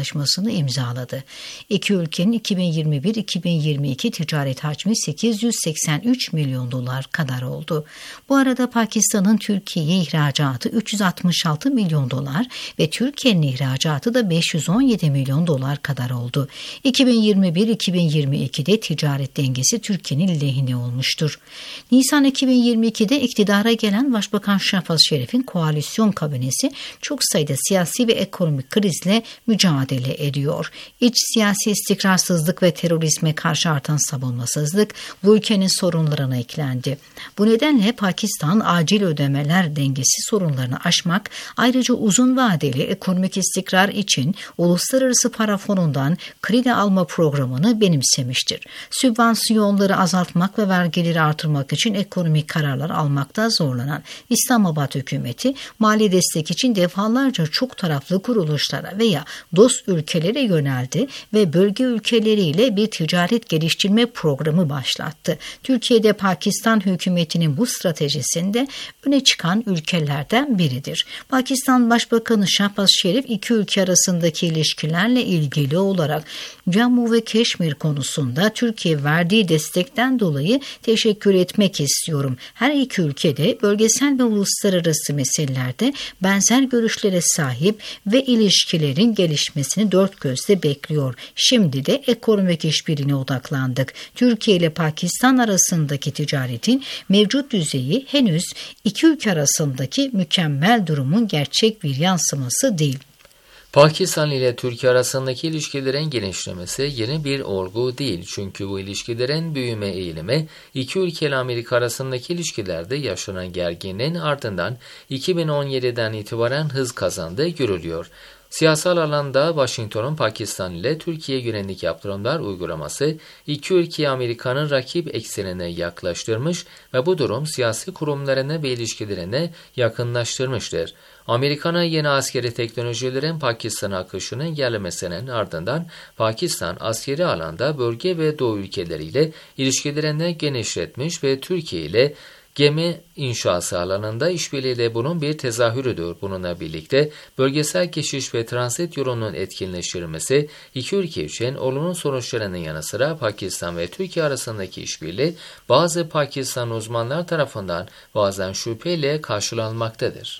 Antlaşması'nı imzaladı. İki ülkenin iki bin yirmi bir iki bin yirmi iki ticaret hacmi sekiz yüz seksen üç milyon dolar kadar oldu. Bu arada Pakistan'ın Türkiye'ye ihracatı üç yüz altmış altı milyon dolar ve Türkiye'nin ihracatı da beş yüz on yedi milyon dolar kadar oldu. iki bin yirmi bir iki bin yirmi ikide ticaret dengesi Türkiye'nin lehine olmuştur. Nisan iki bin yirmi ikide iktidara gelen Başbakan Şahbaz Şerif'in koalisyon kabinesi çok sayıda siyasi ve ekonomik krizle mücadele ediyor. İç siyasi istikrarsızlık ve terörizme karşı artan savunmasızlık bu ülkenin sorunlarına eklendi. Bu nedenle Pakistan acil ödemeler dengesi sorunlarını aşmak, ayrıca uzun vadeli ekonomik istikrar için Uluslararası Para Fonu'ndan kredi alma programını benimsemiştir. Sübvansiyonları azaltmak ve vergileri artırmak için ekonomik kararlar almakta zorlanan İslamabad hükümeti mali destek için defalarca çok taraflı kuruluşlara veya dost ülkelere yöneldi ve bölge ülkeleriyle bir ticaret geliştirme programı başlattı. Türkiye'de Pakistan hükümetinin bu stratejisinde öne çıkan ülkelerden biridir. Pakistan Başbakanı Şahbaz Şerif iki ülke arasındaki ilişkilerle ilgili olarak Cammu ve Keşmir konusunda Türkiye verdiği destekten dolayı teşekkür etmek istiyorum. Her iki ülkede bölgesel ve uluslararası meselelerde benzer görüşlere sahip ve ilişkilerin gelişmesini dört gözle bekliyor. Şimdi de ekonomik işbirliğine odaklandık. Türkiye ile Pakistan arasındaki ticaretin mevcut düzeyi henüz iki ülke arasındaki mükemmel durumun gerçek bir yansıması değil. Pakistan ile Türkiye arasındaki ilişkilerin genişlemesi yeni bir olgu değil. Çünkü bu ilişkilerin büyüme eğilimi iki ülke ile Amerika arasındaki ilişkilerde yaşanan gerginliğin ardından iki bin on yediden itibaren hız kazandığı görülüyor. Siyasal alanda Washington'un Pakistan ile Türkiye yönelik yaptırımlar uygulaması iki ülkeyi Amerika'nın rakip eksenine yaklaştırmış ve bu durum siyasi kurumlarını ve ilişkilerini yakınlaştırmıştır. Amerika'nın yeni askeri teknolojilerin Pakistan'a akışını engellemesinin ardından Pakistan askeri alanda bölge ve doğu ülkeleriyle ilişkilerini genişletmiş ve Türkiye ile gemi inşası alanında işbirliği de bunun bir tezahürüdür. Bununla birlikte bölgesel geçiş ve transit yolunun etkinleştirilmesi iki ülke için olumlu sonuçlarının yanı sıra Pakistan ve Türkiye arasındaki işbirliği bazı Pakistan uzmanlar tarafından bazen şüpheyle karşılanmaktadır.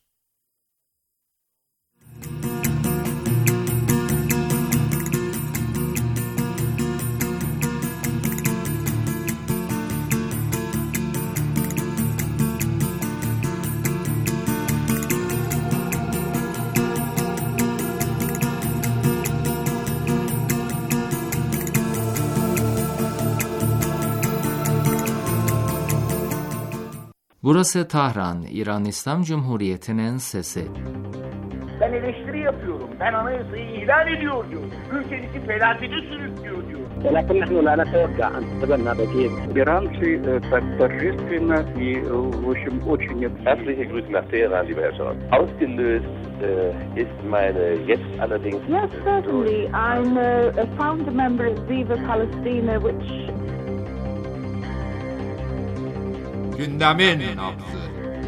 Burası Tahran, İran İslam Cumhuriyeti'nin sesi. Ben eleştiri yapıyorum. Ben anayasayı ihlal ediyor diyor. Ülkenizi felakete sürüklüyor diyor. ولكن نحن لا نتوقع أن تتبنى بديل. Iran في торжественно и, в общем, очень... Herzliche Grüße nach Teheran, lieber Herr Scharf. Ausgelöst äh, ist meine jetzt allerdings... Yes, certainly. I'm a, a founder member of Viva Palestina, which... Gündemin nabzı.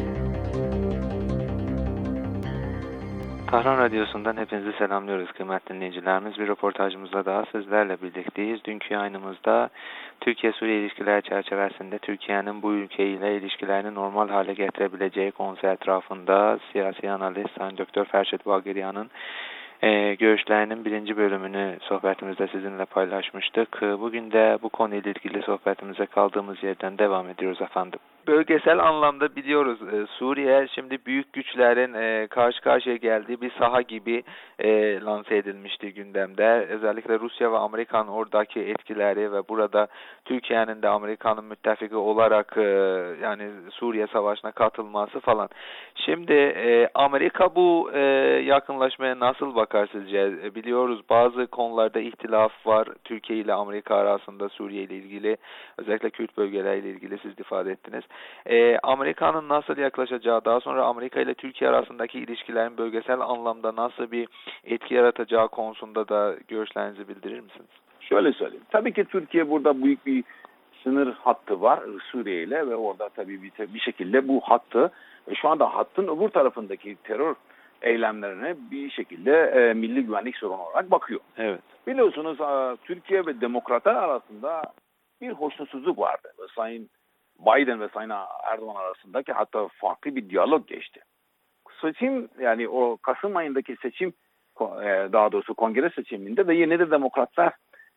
Tahran Radyosu'ndan hepinizi selamlıyoruz kıymetli dinleyicilerimiz. Bir röportajımızla daha sizlerle birlikteyiz. Dünkü yayınımızda Türkiye-Suriye ilişkileri çerçevesinde Türkiye'nin bu ülkeyle ilişkilerini normal hale getirebileceği konusu etrafında siyasi analist Sayın Doktor Ferşet Bagiryan'ın E, görüşlerinin birinci bölümünü sohbetimizde sizinle paylaşmıştık. Bugün de bu konuyla ilgili sohbetimize kaldığımız yerden devam ediyoruz efendim. Bölgesel anlamda biliyoruz e, Suriye şimdi büyük güçlerin e, karşı karşıya geldiği bir saha gibi e, lanse edilmişti gündemde. Özellikle Rusya ve Amerika'nın oradaki etkileri ve burada Türkiye'nin de Amerika'nın müttefiki olarak e, yani Suriye Savaşı'na katılması falan. Şimdi e, Amerika bu e, yakınlaşmaya nasıl bakar sizce? Biliyoruz bazı konularda ihtilaf var Türkiye ile Amerika arasında Suriye ile ilgili, özellikle Kürt bölgeleriyle ilgili siz ifade ettiniz. Ee, Amerika'nın nasıl yaklaşacağı, daha sonra Amerika ile Türkiye arasındaki ilişkilerin bölgesel anlamda nasıl bir etki yaratacağı konusunda da görüşlerinizi bildirir misiniz? Şöyle söyleyeyim. Tabii ki Türkiye burada büyük bir sınır hattı var Suriye ile ve orada tabii bir, bir şekilde bu hattı ve şu anda hattın öbür tarafındaki terör eylemlerine bir şekilde e, milli güvenlik sorunu olarak bakıyor. Evet. Biliyorsunuz e, Türkiye ve demokratlar arasında bir hoşnutsuzluk vardı. Ve Sayın Biden ve Sayın Erdoğan arasındaki hatta farklı bir diyalog geçti. Seçim, yani o Kasım ayındaki seçim, daha doğrusu kongre seçiminde de yine de demokratlar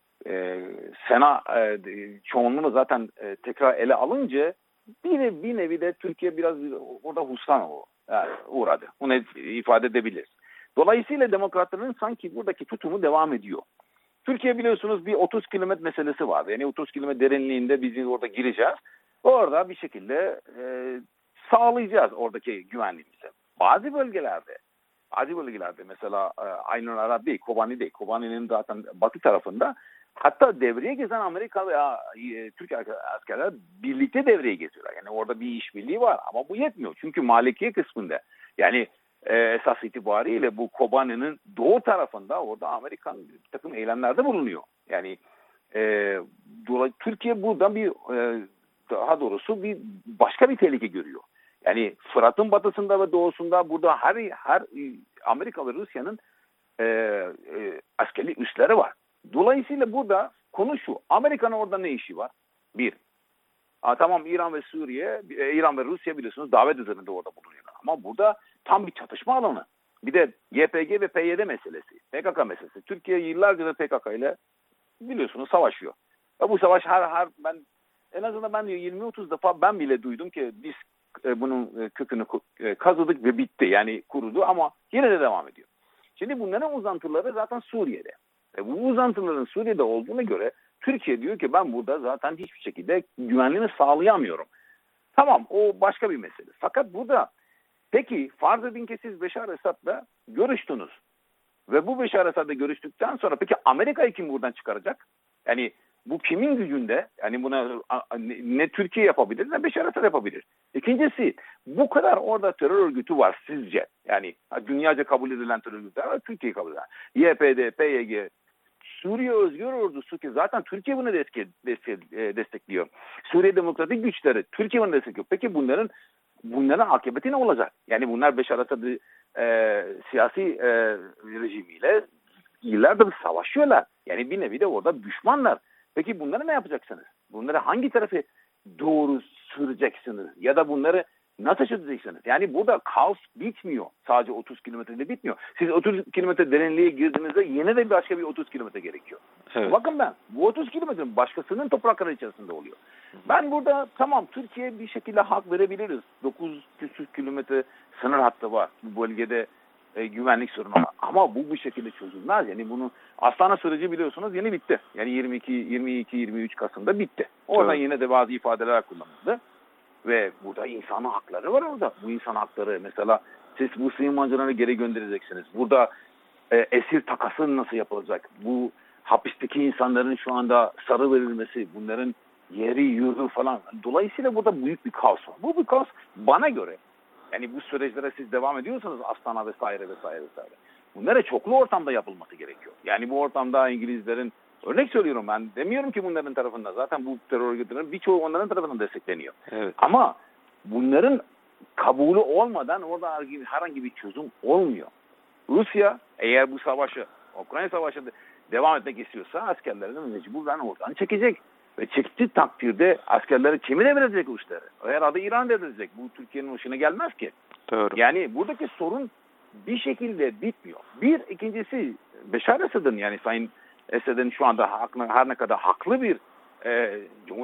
e, Sena e, çoğunluğunu zaten e, tekrar ele alınca bir nevi, bir nevi de Türkiye biraz orada husran yani uğradı. Bunu ifade edebiliriz. Dolayısıyla demokratların sanki buradaki tutumu devam ediyor. Türkiye biliyorsunuz bir otuz kilometre meselesi vardı. Yani otuz kilometre derinliğinde biz orada gireceğiz. Orada bir şekilde e, sağlayacağız oradaki güvenliğimizi. Bazı bölgelerde, bazı bölgelerde mesela e, Aynur Arap değil, Kobani değil. Kobani'nin zaten batı tarafında hatta devreye gezen Amerika veya e, Türk askerler birlikte devreye geziyorlar. Yani orada bir işbirliği var ama bu yetmiyor. Çünkü Malikiye kısmında yani e, esas itibariyle bu Kobani'nin doğu tarafında orada Amerikan bir takım eylemlerde bulunuyor. Yani e, Türkiye buradan bir e, daha doğrusu bir başka bir tehlike görüyor. Yani Fırat'ın batısında ve doğusunda burada her her Amerika ve Rusya'nın e, e, askerlik üsleri var. Dolayısıyla burada konu şu. Amerika'nın orada ne işi var? Bir. Ha, tamam İran ve Suriye, e, İran ve Rusya biliyorsunuz davet üzerinde orada bulunuyorlar. Ama burada tam bir çatışma alanı. Bir de Y P G ve P Y D meselesi, P K K meselesi. Türkiye yıllarca da P K K ile biliyorsunuz savaşıyor. Ve bu savaş her her ben en azından ben yirmi otuz defa ben bile duydum ki biz e, bunun kökünü e, kazıdık ve bitti. Yani kurudu ama yine de devam ediyor. Şimdi bunların uzantıları zaten Suriye'de. E, bu uzantıların Suriye'de olduğuna göre Türkiye diyor ki ben burada zaten hiçbir şekilde güvenliğini sağlayamıyorum. Tamam, o başka bir mesele. Fakat burada peki farz edin ki siz Beşar Esad'la görüştünüz. Ve bu Beşar Esad'la görüştükten sonra peki Amerika'yı kim buradan çıkaracak? Yani bu kimin gücünde? Yani buna ne Türkiye yapabilir ne Beşar Esad yapabilir. İkincisi bu kadar orada terör örgütü var sizce. Yani dünyaca kabul edilen terör örgütler var, Türkiye kabul edilen. Y P D, P Y G, Suriye Özgür Ordusu ki zaten Türkiye bunu destekliyor. Suriye Demokratik Güçleri Türkiye bunu destekliyor. Peki bunların bunların akıbeti ne olacak? Yani bunlar Beşar Esad'ı e, siyasi e, rejimiyle yıllardır savaşıyorlar. Yani bir nevi de orada düşmanlar. Peki bunları ne yapacaksınız? Bunları hangi tarafı doğru süreceksiniz? Ya da bunları nasıl çözeceksiniz? Yani burada kaos bitmiyor. Sadece otuz kilometrede bitmiyor. Siz otuz kilometre derinliğe girdiğinizde yine de başka bir otuz kilometre gerekiyor. Evet. Bakın ben bu otuz kilometre başkasının toprakları içerisinde oluyor. Ben burada tamam Türkiye bir şekilde hak verebiliriz. dokuz küsur kilometre sınır hattı var bu bölgede. E, güvenlik sorunu var. Ama bu bir şekilde çözülmez. Yani bunu Astana süreci biliyorsunuz yeni bitti. Yani yirmi iki yirmi iki yirmi üç Kasım'da bitti. Oradan evet. Yine de bazı ifadeler kullanıldı. Ve burada insan hakları var orada. Bu insan hakları mesela siz bu sığınmacıları geri göndereceksiniz. Burada e, esir takası nasıl yapılacak? Bu hapisteki insanların şu anda sarı verilmesi, bunların yeri, yurdu falan. Dolayısıyla burada büyük bir kaos var. Bu bir kaos bana göre. Yani bu süreçlere siz devam ediyorsanız Astana vesaire vesaire vesaire. Bunlara çoklu ortamda yapılması gerekiyor. Yani bu ortamda İngilizlerin, örnek söylüyorum ben, demiyorum ki bunların tarafında. Zaten bu terör örgütlerinin birçoğu onların tarafından destekleniyor. Evet. Ama bunların kabulü olmadan orada herhangi bir çözüm olmuyor. Rusya eğer bu savaşı, Ukrayna savaşı devam etmek istiyorsa askerlerini mecburen oradan çekecek. Ve çektiği takdirde askerleri kimi devredecek o işleri? Herhalde İran devredecek. Bu Türkiye'nin hoşuna gelmez ki. Doğru. Yani buradaki sorun bir şekilde bitmiyor. Bir, ikincisi Beşar Esad'ın yani Sayın Esad'ın şu anda haklı, her ne kadar haklı bir e,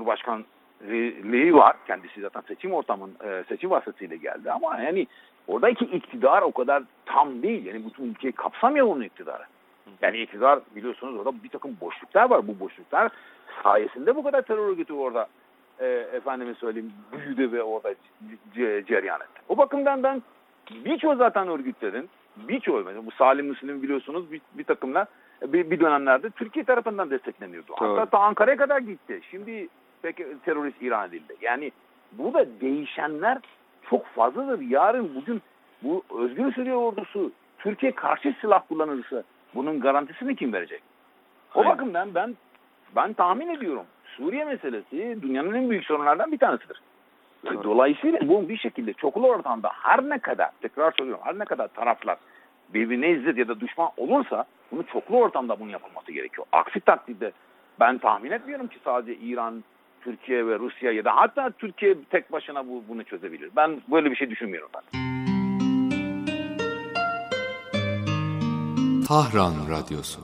Cumhurbaşkanlığı var. Kendisi zaten seçim ortamın e, seçim vasıtasıyla geldi ama yani oradaki iktidar o kadar tam değil. Yani bütün ülkeyi kapsamıyor onun iktidarı. Yani iktidar biliyorsunuz orada bir takım boşluklar var. Bu boşluklar sayesinde bu kadar terör örgütü orada e, efendime söyleyeyim büyüdü ve orada cereyan etti. O bakımdan ben birçoğu zaten örgütlerin birçoğu mesela bu Salim Müslim biliyorsunuz bir, bir takımlar bir, bir dönemlerde Türkiye tarafından destekleniyordu. Doğru. Hatta Ankara'ya kadar gitti. Şimdi peki terörist ilan edildi. Yani burada değişenler çok fazladır. Yarın bugün bu Özgür Suriye ordusu Türkiye karşı silah kullanırsa bunun garantisini kim verecek? O Aynen. bakımdan ben ben tahmin ediyorum. Suriye meselesi dünyanın en büyük sorunlardan bir tanesidir. Evet. Dolayısıyla bu bir şekilde çoklu ortamda her ne kadar tekrar söylüyorum her ne kadar taraflar birbirine zıt ya da düşman olursa bunu çoklu ortamda bunu yapılması gerekiyor. Aksi takdirde ben tahmin etmiyorum ki sadece İran, Türkiye ve Rusya ya da hatta Türkiye tek başına bu, bunu çözebilir. Ben böyle bir şey düşünmüyorum ben. Tahran Radyosu.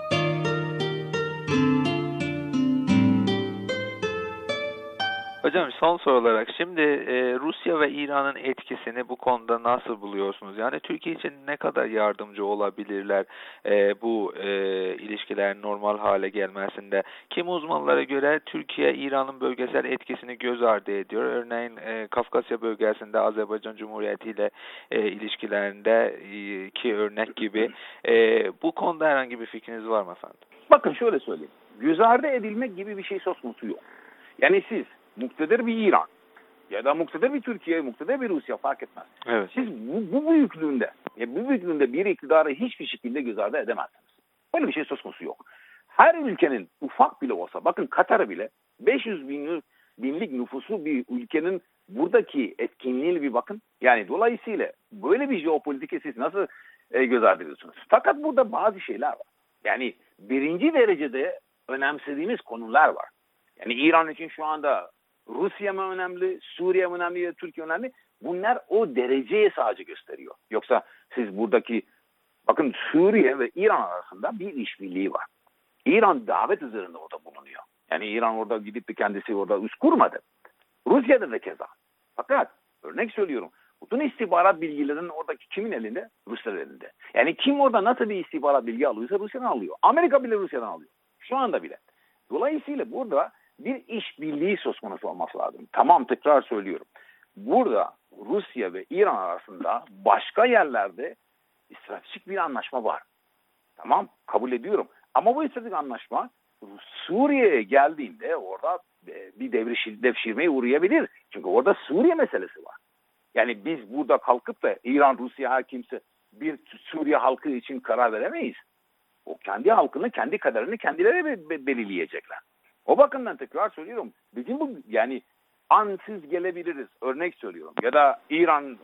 Hocam son soru olarak şimdi e, Rusya ve İran'ın etkisini bu konuda nasıl buluyorsunuz? Yani Türkiye için ne kadar yardımcı olabilirler e, bu e, ilişkilerin normal hale gelmesinde? Kimi uzmanlara göre Türkiye İran'ın bölgesel etkisini göz ardı ediyor. Örneğin e, Kafkasya bölgesinde Azerbaycan Cumhuriyeti ile e, ilişkilerinde e, ki örnek gibi. E, bu konuda herhangi bir fikriniz var mı efendim? Bakın şöyle söyleyeyim. Göz ardı edilmek gibi bir şey söz konusu yok. Yani siz muktedir bir İran ya da muktedir bir Türkiye, muktedir bir Rusya fark etmez. Evet. Siz bu, bu büyüklüğünde, ya bu büyüklüğünde bir iktidarı hiçbir şekilde göz ardı edemezsiniz. Böyle bir şey söz konusu yok. Her ülkenin ufak bile olsa, bakın Katar bile beş yüz bin, binlik nüfusu bir ülkenin buradaki etkinliğini bir bakın. Yani dolayısıyla böyle bir jeopolitik siz nasıl e, göz ardı ediyorsunuz? Fakat burada bazı şeyler var. Yani birinci derecede önemsediğimiz konular var. Yani İran için şu anda Rusya mı önemli, Suriye mi önemli, Türkiye önemli? Bunlar o dereceye sadece gösteriyor. Yoksa siz buradaki, bakın Suriye ve İran arasında bir işbirliği var. İran davet üzerinde orada bulunuyor. Yani İran orada gidip de kendisi orada üs kurmadı. Rusya'da da keza. Fakat örnek söylüyorum, bütün istihbarat bilgilerinin oradaki kimin elinde? Rusya'nın elinde. Yani kim orada nasıl bir istihbarat bilgi alıyorsa Rusya'dan alıyor. Amerika bile Rusya'dan alıyor. Şu anda bile. Dolayısıyla burada bir işbirliği söz konusu olması lazım. Tamam, tekrar söylüyorum. Burada Rusya ve İran arasında başka yerlerde stratejik bir anlaşma var. Tamam, kabul ediyorum. Ama bu stratejik anlaşma Suriye'ye geldiğinde orada bir devriş, devşirmeye uğrayabilir. Çünkü orada Suriye meselesi var. Yani biz burada kalkıp da İran, Rusya, her kimse bir Suriye halkı için karar veremeyiz. O kendi halkını, kendi kaderini kendileri belirleyecekler. O bakımdan tekrar söylüyorum. Bizim bu yani ansız gelebiliriz. Örnek söylüyorum. Ya da İran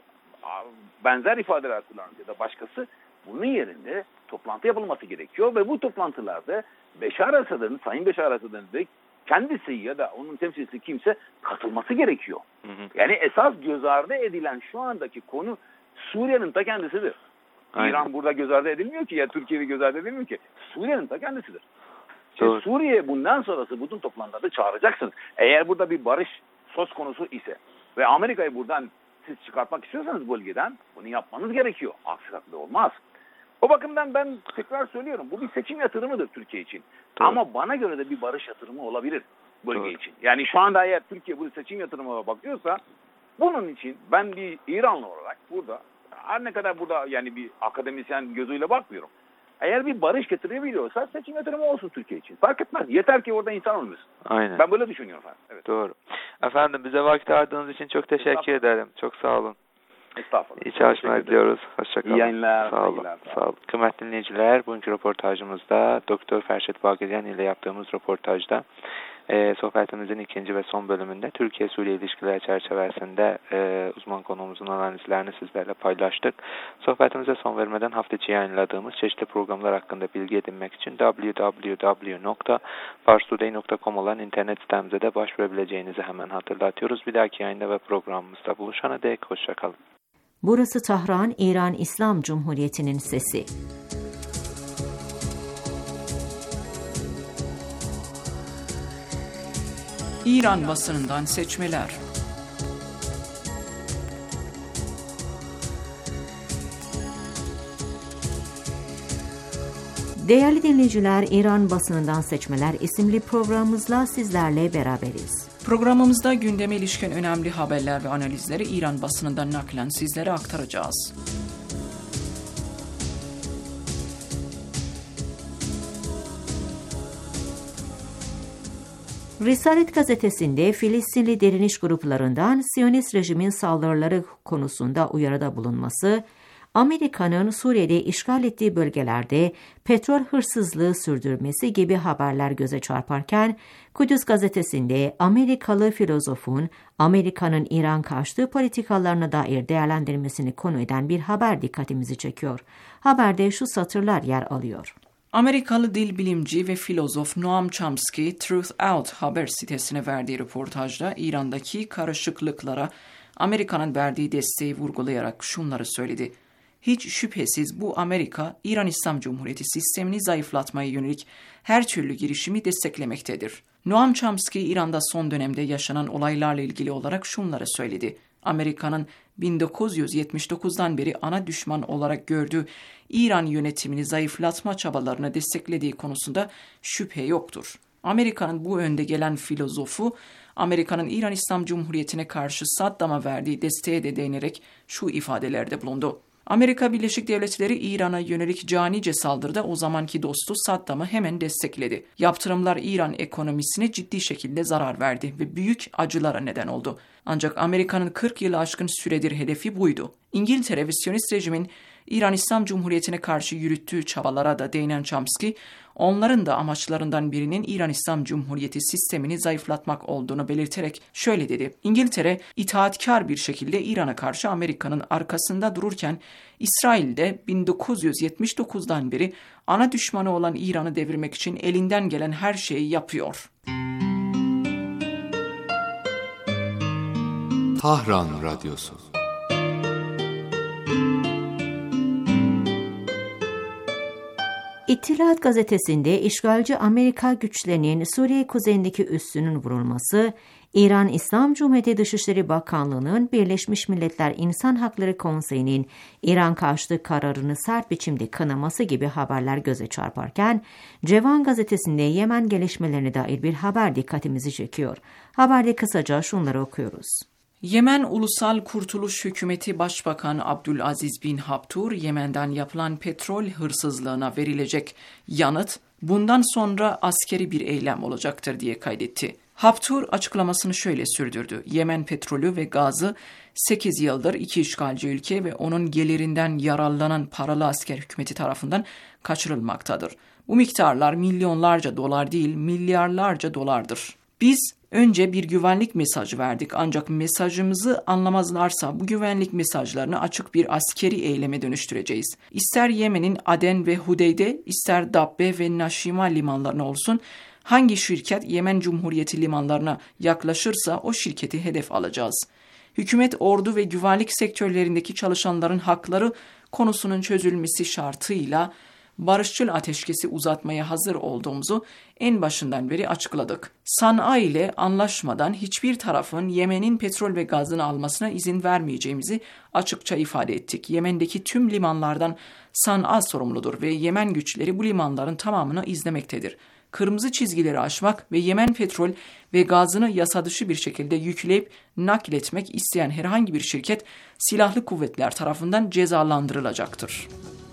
benzer ifadeler kullanır ya da başkası. Bunun yerinde toplantı yapılması gerekiyor ve bu toplantılarda Beşar Esad'ın, Sayın Beşar Esad'ın kendisi ya da onun temsilcisi kimse katılması gerekiyor. Hı hı. Yani esas göz ardı edilen şu andaki konu Suriye'nin ta kendisidir. Aynen. İran burada göz ardı edilmiyor ki ya Türkiye'de göz ardı edilmiyor ki. Suriye'nin ta kendisidir. Şimdi Suriye bundan sonrası bütün toplantılarda çağıracaksınız. Eğer burada bir barış söz konusu ise ve Amerika'yı buradan siz çıkartmak istiyorsanız bölgeden bunu yapmanız gerekiyor. Aksi takdirde olmaz. O bakımdan ben tekrar söylüyorum. Bu bir seçim yatırımıdır Türkiye için. Doğru. Ama bana göre de bir barış yatırımı olabilir bölge Doğru. için. Yani şu anda eğer Türkiye bu seçim yatırımına bakıyorsa bunun için ben bir İranlı olarak burada her ne kadar burada yani bir akademisyen gözüyle bakmıyorum. Eğer bir barış getirebiliyorsa seçim yatırımı olsun Türkiye için. Fark etmez. Yeter ki orada insan olmasın. Aynen. Ben böyle düşünüyorum efendim. Evet. Doğru. Efendim bize vakit ayırdığınız için çok teşekkür ederim. Çok sağ olun. Estağfurullah. İyi çalışmalar diliyoruz. Hoşçakalın. İyi yayınlar. Sağ olun. Sağ olun. Kıymetli dinleyiciler, bugünkü röportajımızda Doktor Ferşet Bagiryan ile yaptığımız röportajda e, sohbetimizin ikinci ve son bölümünde Türkiye-Suriye ilişkileri çerçevesinde e, uzman konuğumuzun analizlerini sizlerle paylaştık. Sohbetimize son vermeden hafta içi yayınladığımız çeşitli programlar hakkında bilgi edinmek için double-u double-u double-u nokta pars today nokta com olan internet sitemize de başvurabileceğinizi hemen hatırlatıyoruz. Bir dahaki yayında ve programımızda buluşana dek hoşçakalın. Burası Tahran, İran İslam Cumhuriyeti'nin sesi. İran basınından seçmeler. Değerli dinleyiciler, İran basınından seçmeler isimli programımızla sizlerle beraberiz. Programımızda gündeme ilişkin önemli haberler ve analizleri İran basınından naklen sizlere aktaracağız. Risalet gazetesinde Filistinli direniş gruplarından Siyonist rejimin saldırıları konusunda uyarıda bulunması, Amerika'nın Suriye'de işgal ettiği bölgelerde petrol hırsızlığı sürdürmesi gibi haberler göze çarparken, Kudüs gazetesinde Amerikalı filozofun Amerika'nın İran karşıtı politikalarına dair değerlendirmesini konu eden bir haber dikkatimizi çekiyor. Haberde şu satırlar yer alıyor. Amerikalı dil bilimci ve filozof Noam Chomsky, Truth Out haber sitesine verdiği röportajda İran'daki karışıklıklara Amerika'nın verdiği desteği vurgulayarak şunları söyledi. Hiç şüphesiz bu Amerika, İran İslam Cumhuriyeti sistemini zayıflatmaya yönelik her türlü girişimi desteklemektedir. Noam Chomsky, İran'da son dönemde yaşanan olaylarla ilgili olarak şunları söyledi. Amerika'nın bin dokuz yüz yetmiş dokuzdan beri ana düşman olarak gördüğü İran yönetimini zayıflatma çabalarını desteklediği konusunda şüphe yoktur. Amerika'nın bu önde gelen filozofu, Amerika'nın İran İslam Cumhuriyeti'ne karşı Saddam'a verdiği desteğe de değinerek şu ifadelerde bulundu. Amerika Birleşik Devletleri İran'a yönelik canice saldırıda o zamanki dostu Saddam'ı hemen destekledi. Yaptırımlar İran ekonomisine ciddi şekilde zarar verdi ve büyük acılara neden oldu. Ancak Amerika'nın kırk yılı aşkın süredir hedefi buydu. İngiltere ve Siyonist rejimin İran İslam Cumhuriyeti'ne karşı yürüttüğü çabalara da değinen Chomsky, onların da amaçlarından birinin İran İslam Cumhuriyeti sistemini zayıflatmak olduğunu belirterek şöyle dedi. İngiltere itaatkar bir şekilde İran'a karşı Amerika'nın arkasında dururken, İsrail de bin dokuz yüz yetmiş dokuzdan beri ana düşmanı olan İran'ı devirmek için elinden gelen her şeyi yapıyor. Tahran Radyosu. İttihat gazetesinde işgalci Amerika güçlerinin Suriye kuzeyindeki üssünün vurulması, İran İslam Cumhuriyeti Dışişleri Bakanlığı'nın Birleşmiş Milletler İnsan Hakları Konseyi'nin İran karşıtı kararını sert biçimde kınaması gibi haberler göze çarparken, Cevan gazetesinde Yemen gelişmelerine dair bir haber dikkatimizi çekiyor. Haberde kısaca şunları okuyoruz. Yemen Ulusal Kurtuluş Hükümeti Başbakanı Abdülaziz bin Haptur, Yemen'den yapılan petrol hırsızlığına verilecek yanıt, bundan sonra askeri bir eylem olacaktır diye kaydetti. Haptur açıklamasını şöyle sürdürdü. Yemen petrolü ve gazı sekiz yıldır iki işgalci ülke ve onun gelirinden yararlanan paralı asker hükümeti tarafından kaçırılmaktadır. Bu miktarlar milyonlarca dolar değil, milyarlarca dolardır. Biz önce bir güvenlik mesajı verdik, ancak mesajımızı anlamazlarsa bu güvenlik mesajlarını açık bir askeri eyleme dönüştüreceğiz. İster Yemen'in Aden ve Hudeyde, ister Dabbe ve Naşima limanlarına olsun, hangi şirket Yemen Cumhuriyeti limanlarına yaklaşırsa o şirketi hedef alacağız. Hükümet, ordu ve güvenlik sektörlerindeki çalışanların hakları konusunun çözülmesi şartıyla barışçıl ateşkesi uzatmaya hazır olduğumuzu en başından beri açıkladık. San'a ile anlaşmadan hiçbir tarafın Yemen'in petrol ve gazını almasına izin vermeyeceğimizi açıkça ifade ettik. Yemen'deki tüm limanlardan San'a sorumludur ve Yemen güçleri bu limanların tamamını izlemektedir. Kırmızı çizgileri aşmak ve Yemen petrol ve gazını yasa dışı bir şekilde yükleyip nakletmek isteyen herhangi bir şirket silahlı kuvvetler tarafından cezalandırılacaktır.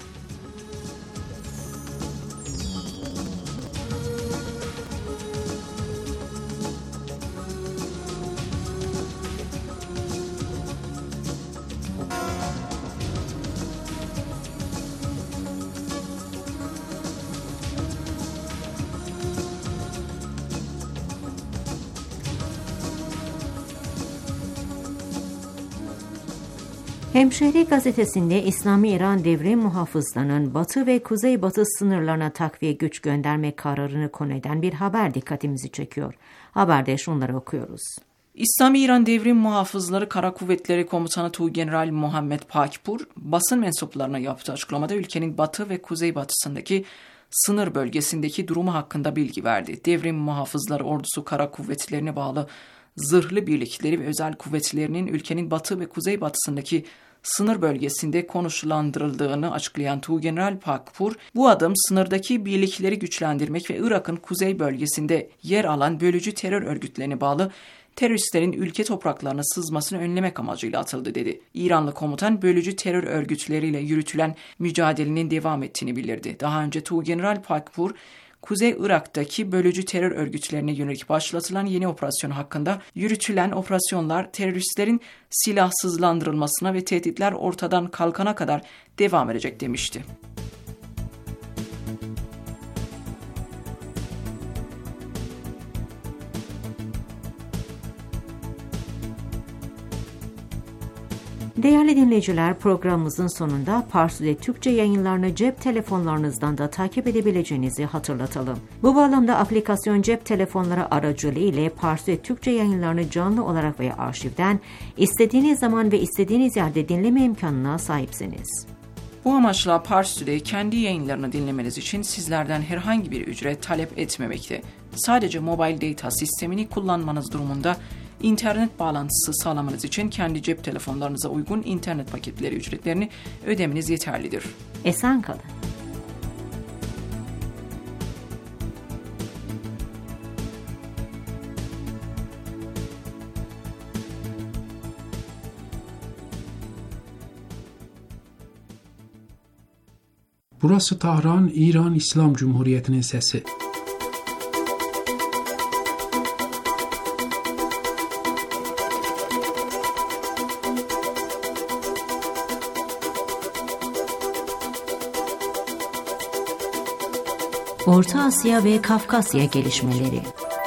Hemşehri gazetesinde İslami İran Devrim Muhafızları'nın batı ve kuzeybatı sınırlarına takviye güç gönderme kararını konu eden bir haber dikkatimizi çekiyor. Haberde şunları okuyoruz. İslami İran Devrim Muhafızları Kara Kuvvetleri Komutanı Tuğgeneral Muhammed Pakpur, basın mensuplarına yaptığı açıklamada ülkenin batı ve kuzeybatısındaki sınır bölgesindeki durumu hakkında bilgi verdi. Devrim Muhafızları Ordusu Kara Kuvvetlerine bağlı zırhlı birlikleri ve özel kuvvetlerinin ülkenin batı ve kuzeybatısındaki sınır bölgesinde konuşlandırıldığını açıklayan Tuğgeneral Pakpur, bu adım sınırdaki birlikleri güçlendirmek ve Irak'ın kuzey bölgesinde yer alan bölücü terör örgütlerine bağlı teröristlerin ülke topraklarına sızmasını önlemek amacıyla atıldı dedi. İranlı komutan bölücü terör örgütleriyle yürütülen mücadelenin devam ettiğini bildirdi. Daha önce Tuğgeneral Pakpur, Kuzey Irak'taki bölücü terör örgütlerine yönelik başlatılan yeni operasyon hakkında yürütülen operasyonlar teröristlerin silahsızlandırılmasına ve tehditler ortadan kalkana kadar devam edecek demişti. Değerli dinleyiciler, programımızın sonunda Parsu'da Türkçe yayınlarını cep telefonlarınızdan da takip edebileceğinizi hatırlatalım. Bu bağlamda aplikasyon cep telefonları aracılığı ile Parsu'da Türkçe yayınlarını canlı olarak veya arşivden istediğiniz zaman ve istediğiniz yerde dinleme imkanına sahipsiniz. Bu amaçla Parsu'da kendi yayınlarını dinlemeniz için sizlerden herhangi bir ücret talep etmemekte. Sadece mobile data sistemini kullanmanız durumunda İnternet bağlantısı sağlamanız için kendi cep telefonlarınıza uygun internet paketleri ücretlerini ödemeniz yeterlidir. Esen kalın. Burası Tahran, İran İslam Cumhuriyeti'nin sesi. Orta Asya ve Kafkasya gelişmeleri.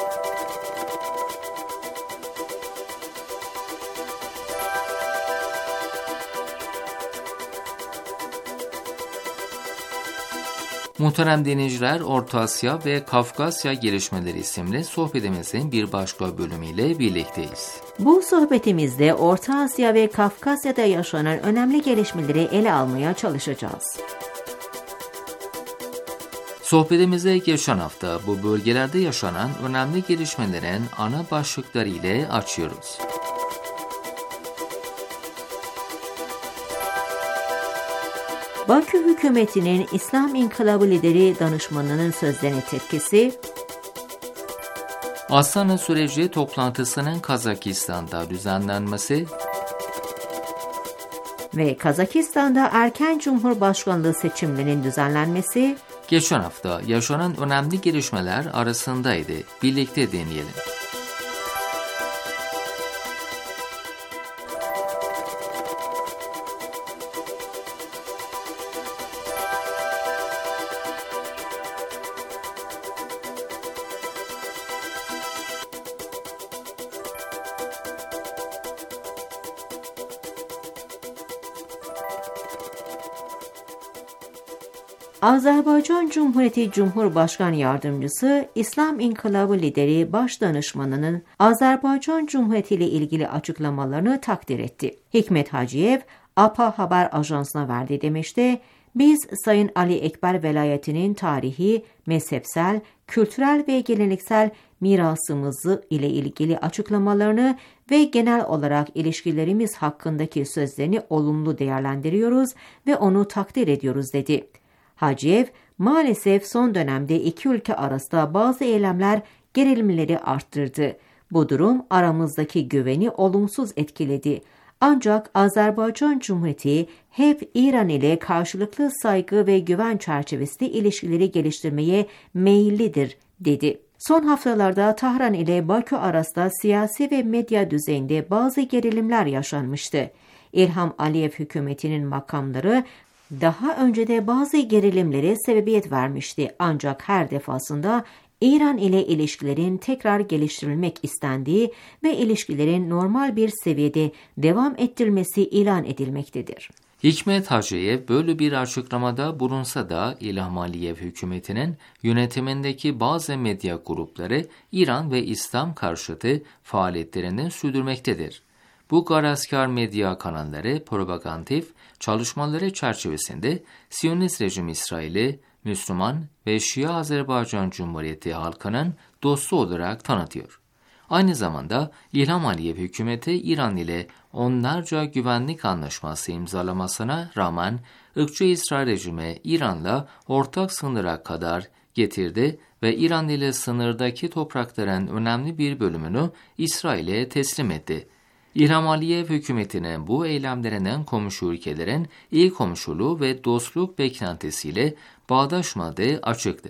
Muhterem dinleyiciler, Orta Asya ve Kafkasya gelişmeleri isimli sohbetimizin bir başka bölümüyle birlikteyiz. Bu sohbetimizde Orta Asya ve Kafkasya'da yaşanan önemli gelişmeleri ele almaya çalışacağız. Sohbetimize geçen hafta bu bölgelerde yaşanan önemli gelişmelerin ana başlıkları ile açıyoruz. Bakü hükümetinin İslam İnkılabı lideri danışmanının sözlerine tepkisi, Astana süreci toplantısının Kazakistan'da düzenlenmesi ve Kazakistan'da erken cumhurbaşkanlığı seçimlerinin düzenlenmesi geçen hafta yaşanan önemli gelişmeler arasındaydı. Birlikte dinleyelim. Azerbaycan Cumhuriyeti Cumhurbaşkanı Yardımcısı, İslam İnkılabı lideri Başdanışmanının Azerbaycan Cumhuriyeti ile ilgili açıklamalarını takdir etti. Hikmet Hacıyev, A P A Haber Ajansı'na verdiği demeçte, biz Sayın Ali Ekber velayetinin tarihi, mezhepsel, kültürel ve geleneksel mirasımızı ile ilgili açıklamalarını ve genel olarak ilişkilerimiz hakkındaki sözlerini olumlu değerlendiriyoruz ve onu takdir ediyoruz dedi. Hacıyev, maalesef son dönemde iki ülke arasında bazı eylemler gerilimleri arttırdı. Bu durum aramızdaki güveni olumsuz etkiledi. Ancak Azerbaycan Cumhuriyeti hep İran ile karşılıklı saygı ve güven çerçevesinde ilişkileri geliştirmeye meyillidir, dedi. Son haftalarda Tahran ile Bakü arasında siyasi ve medya düzeyinde bazı gerilimler yaşanmıştı. İlham Aliyev hükümetinin makamları daha önce de bazı gerilimlere sebebiyet vermişti, ancak her defasında İran ile ilişkilerin tekrar geliştirilmek istendiği ve ilişkilerin normal bir seviyede devam ettirilmesi ilan edilmektedir. Hikmet Hacıyev böyle bir açıklamada bulunsa da İlham Aliyev hükümetinin yönetimindeki bazı medya grupları İran ve İslam karşıtı faaliyetlerini sürdürmektedir. Bu garazkar medya kanalları propagandatif çalışmaları çerçevesinde Siyonist rejim İsrail'i Müslüman ve Şia Azerbaycan Cumhuriyeti halkının dostu olarak tanıtıyor. Aynı zamanda İlham Aliyev hükümeti İran ile onlarca güvenlik anlaşması imzalamasına rağmen ırkçı İsrail rejimi İran'la ortak sınıra kadar getirdi ve İran ile sınırdaki toprakların önemli bir bölümünü İsrail'e teslim etti. İlham Aliyev hükümetinin bu eylemlerinin komşu ülkelerin iyi komşuluğu ve dostluk beklentisiyle bağdaşmadığı açıktır.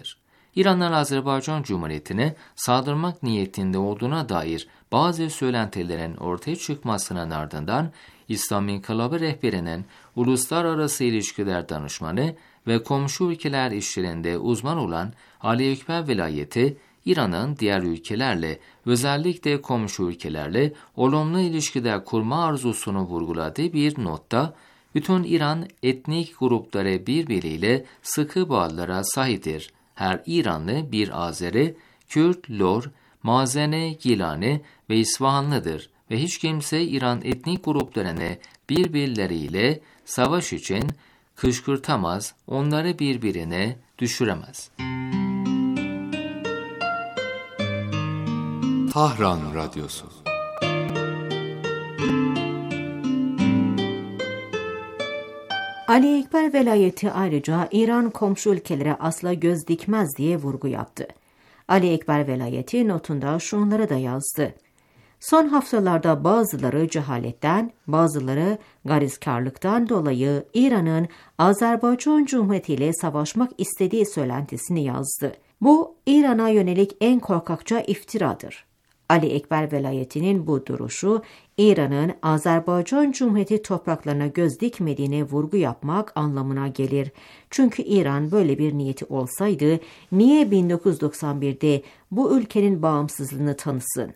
İran'ın Azerbaycan Cumhuriyeti'ne saldırmak niyetinde olduğuna dair bazı söylentilerin ortaya çıkmasının ardından İslam İnkılabı rehberinin uluslararası ilişkiler danışmanı ve komşu ülkeler işlerinde uzman olan Ali Ekber Velayeti, İran'ın diğer ülkelerle, özellikle komşu ülkelerle olumlu ilişkiler kurma arzusunu vurguladığı bir notta, bütün İran etnik grupları birbiriyle sıkı bağlara sahiptir. Her İranlı bir Azeri, Kürt, Lor, Mazene, Gilani ve İsfahanlıdır ve hiç kimse İran etnik gruplarını birbirleriyle savaş için kışkırtamaz, onları birbirine düşüremez. Tahran Radyosu. Ali Ekber Velayeti ayrıca İran komşu ülkelere asla göz dikmez diye vurgu yaptı. Ali Ekber Velayeti notunda şunları da yazdı. Son haftalarda bazıları cehaletten, bazıları garizkarlıktan dolayı İran'ın Azerbaycan Cumhuriyeti ile savaşmak istediği söylentisini yazdı. Bu İran'a yönelik en korkakça iftiradır. Ali Ekber Velayeti'nin bu duruşu, İran'ın Azerbaycan Cumhuriyeti topraklarına göz dikmediğine vurgu yapmak anlamına gelir. Çünkü İran böyle bir niyeti olsaydı, niye bin dokuz yüz doksan birde bu ülkenin bağımsızlığını tanısın?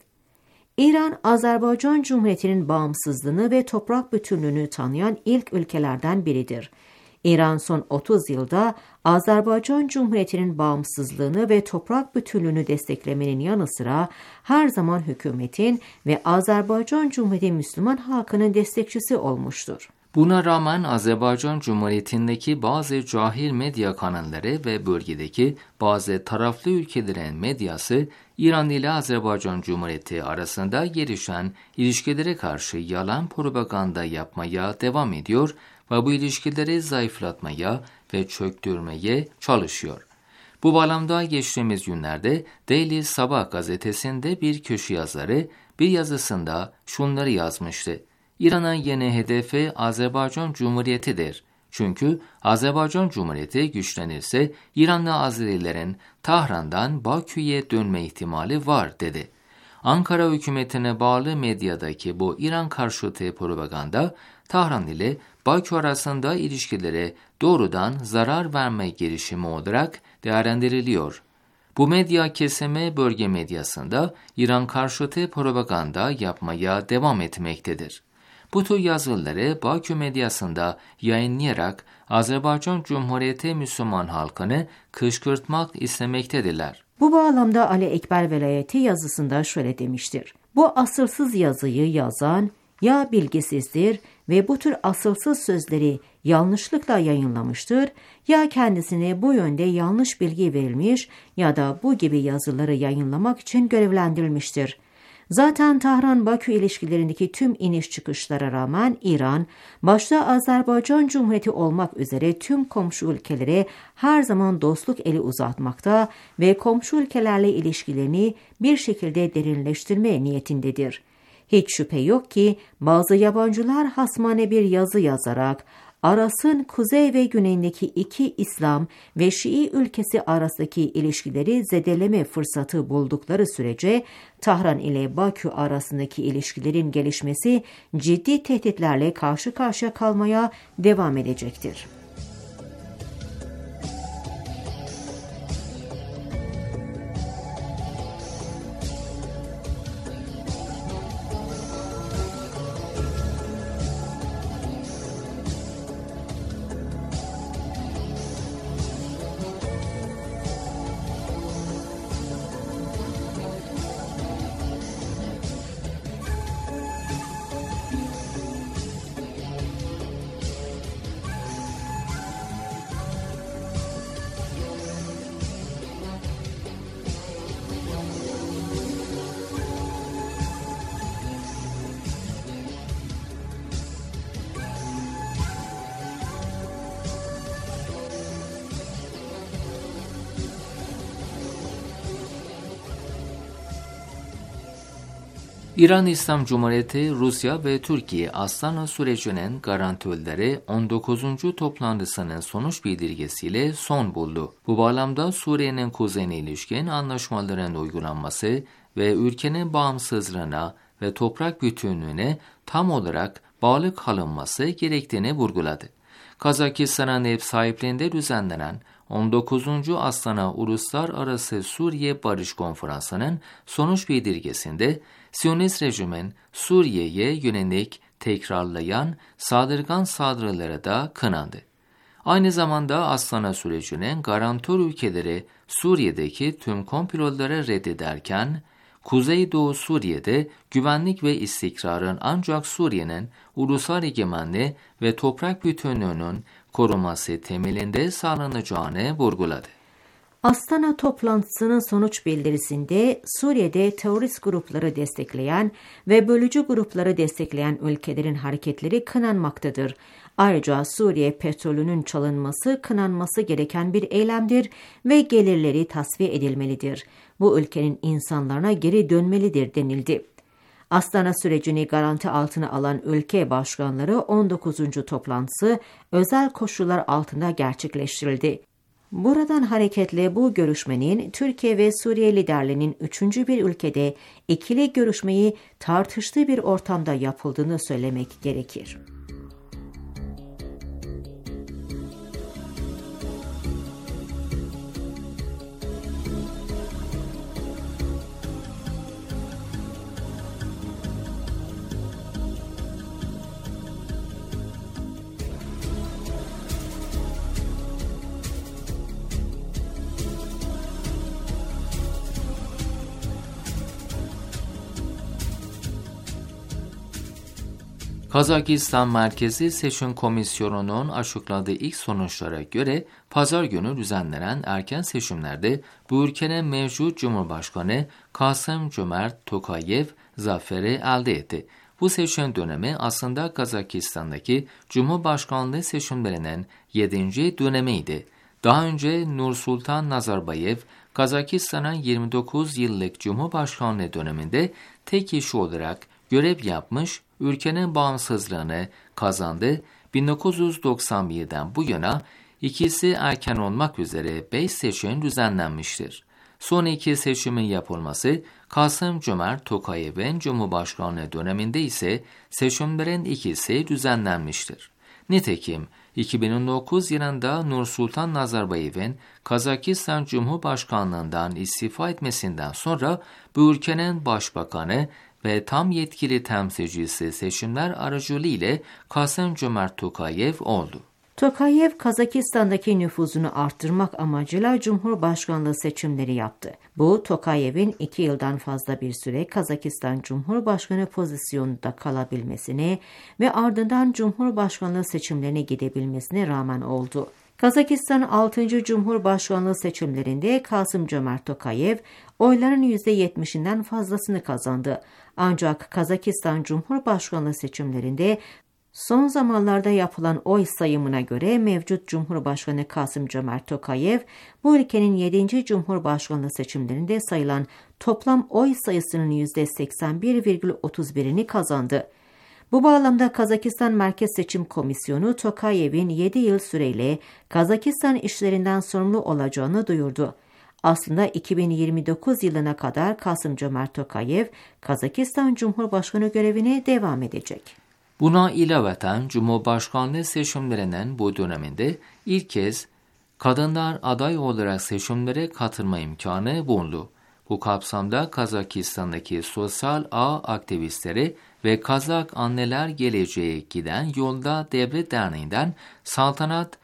İran, Azerbaycan Cumhuriyeti'nin bağımsızlığını ve toprak bütünlüğünü tanıyan ilk ülkelerden biridir. İran son otuz yılda Azerbaycan Cumhuriyeti'nin bağımsızlığını ve toprak bütünlüğünü desteklemenin yanı sıra her zaman hükümetin ve Azerbaycan Cumhuriyeti Müslüman halkının destekçisi olmuştur. Buna rağmen Azerbaycan Cumhuriyeti'ndeki bazı cahil medya kanalları ve bölgedeki bazı taraflı ülkelerin medyası İran ile Azerbaycan Cumhuriyeti arasında gelişen ilişkilere karşı yalan propaganda yapmaya devam ediyor ve bu ilişkileri zayıflatmaya ve çöktürmeye çalışıyor. Bu bağlamda geçtiğimiz günlerde Daily Sabah gazetesinde bir köşe yazarı bir yazısında şunları yazmıştı. İran'ın yeni hedefi Azerbaycan Cumhuriyeti'dir. Çünkü Azerbaycan Cumhuriyeti güçlenirse İranlı Azerilerin Tahran'dan Bakü'ye dönme ihtimali var dedi. Ankara hükümetine bağlı medyadaki bu İran karşıtı propaganda Tahran ile Bakü arasında ilişkilere doğrudan zarar verme girişimi olarak değerlendiriliyor. Bu medya kesimi bölge medyasında İran karşıtı propaganda yapmaya devam etmektedir. Bu tür yazıları Bakü medyasında yayınlayarak Azerbaycan Cumhuriyeti Müslüman halkını kışkırtmak istemektedirler. Bu bağlamda Ali Ekber Velayeti yazısında şöyle demiştir. Bu asılsız yazıyı yazan ya bilgisizdir ve bu tür asılsız sözleri yanlışlıkla yayınlamıştır, ya kendisine bu yönde yanlış bilgi verilmiş ya da bu gibi yazıları yayınlamak için görevlendirilmiştir. Zaten Tahran-Bakü ilişkilerindeki tüm iniş çıkışlara rağmen İran, başta Azerbaycan Cumhuriyeti olmak üzere tüm komşu ülkelere her zaman dostluk eli uzatmakta ve komşu ülkelerle ilişkilerini bir şekilde derinleştirme niyetindedir. Hiç şüphe yok ki bazı yabancılar hasmane bir yazı yazarak Aras'ın kuzey ve güneyindeki iki İslam ve Şii ülkesi arasındaki ilişkileri zedeleme fırsatı buldukları sürece Tahran ile Bakü arasındaki ilişkilerin gelişmesi ciddi tehditlerle karşı karşıya kalmaya devam edecektir. İran İslam Cumhuriyeti, Rusya ve Türkiye Astana sürecinin garantörleri on dokuzuncu toplantısının sonuç bildirgesiyle son buldu. Bu bağlamda Suriye'nin kuzeyine ilişkin anlaşmaların uygulanması ve ülkenin bağımsızlığına ve toprak bütünlüğüne tam olarak bağlı kalınması gerektiğini vurguladı. Kazakistan'ın ev sahipliğinde düzenlenen on dokuzuncu Astana Uluslararası Suriye Barış Konferansı'nın sonuç bildirgesinde Siyonist rejimin Suriye'ye yönelik tekrarlayan saldırgan saldırıları da kınandı. Aynı zamanda Astana sürecinin garantör ülkeleri Suriye'deki tüm komploları reddederken, Kuzeydoğu Suriye'de güvenlik ve istikrarın ancak Suriye'nin ulusal egemenliği ve toprak bütünlüğünün korunması temelinde sağlanacağını vurguladı. Astana toplantısının sonuç bildirisinde Suriye'de terörist grupları destekleyen ve bölücü grupları destekleyen ülkelerin hareketleri kınanmaktadır. Ayrıca Suriye petrolünün çalınması kınanması gereken bir eylemdir ve gelirleri tasfiye edilmelidir. Bu ülkenin insanlarına geri dönmelidir denildi. Astana sürecini garanti altına alan ülke başkanları on dokuzuncu toplantısı özel koşullar altında gerçekleştirildi. Buradan hareketle bu görüşmenin Türkiye ve Suriye liderlerinin üçüncü bir ülkede ikili görüşmeyi tartıştığı bir ortamda yapıldığını söylemek gerekir. Kazakistan Merkezi Seçim Komisyonu'nun açıkladığı ilk sonuçlara göre pazar günü düzenlenen erken seçimlerde bu ülkenin mevcut Cumhurbaşkanı Kasım-Jomart Tokayev zaferi elde etti. Bu seçim dönemi aslında Kazakistan'daki Cumhurbaşkanlığı seçimlerinin yedinci dönemiydi. Daha önce Nursultan Nazarbayev, Kazakistan'ın yirmi dokuz yıllık Cumhurbaşkanlığı döneminde tek kişi olarak görev yapmış, ülkenin bağımsızlığını kazandı. bin dokuz yüz doksan birden bu yana ikisi erken olmak üzere beş seçim düzenlenmiştir. Son iki seçimin yapılması Kasım-Jomart Tokayev'in Cumhurbaşkanlığı döneminde ise seçimlerin ikisi düzenlenmiştir. Nitekim iki bin on dokuz yılında Nursultan Nazarbayev'in Kazakistan Cumhurbaşkanlığından istifa etmesinden sonra bu ülkenin başbakanı ve tam yetkili temsilcisi seçimler aracılığıyla Kasım-Jomart Tokayev oldu. Tokayev, Kazakistan'daki nüfuzunu arttırmak amacıyla Cumhurbaşkanlığı seçimleri yaptı. Bu, Tokayev'in iki yıldan fazla bir süre Kazakistan Cumhurbaşkanı pozisyonunda kalabilmesine ve ardından Cumhurbaşkanlığı seçimlerine gidebilmesine rağmen oldu. Kazakistan altıncı Cumhurbaşkanlığı seçimlerinde Kasım-Jomart Tokayev oyların yüzde yetmişinden fazlasını kazandı. Ancak Kazakistan Cumhurbaşkanlığı seçimlerinde son zamanlarda yapılan oy sayımına göre mevcut Cumhurbaşkanı Kasım-Jomart Tokayev, bu ülkenin yedinci Cumhurbaşkanlığı seçimlerinde sayılan toplam oy sayısının yüzde seksen bir virgül otuz birini kazandı. Bu bağlamda Kazakistan Merkez Seçim Komisyonu Tokayev'in yedi yıl süreyle Kazakistan işlerinden sorumlu olacağını duyurdu. Aslında iki bin yirmi dokuz yılına kadar Kasım-Jomart Tokayev, Kazakistan Cumhurbaşkanı görevine devam edecek. Buna ilaveten Cumhurbaşkanlığı seçimlerinin bu döneminde ilk kez kadınlar aday olarak seçimlere katılma imkanı bulundu. Bu kapsamda Kazakistan'daki sosyal ağ aktivistleri ve Kazak Anneler Geleceğe Giden Yolda Devlet Derneği'nden Saltanat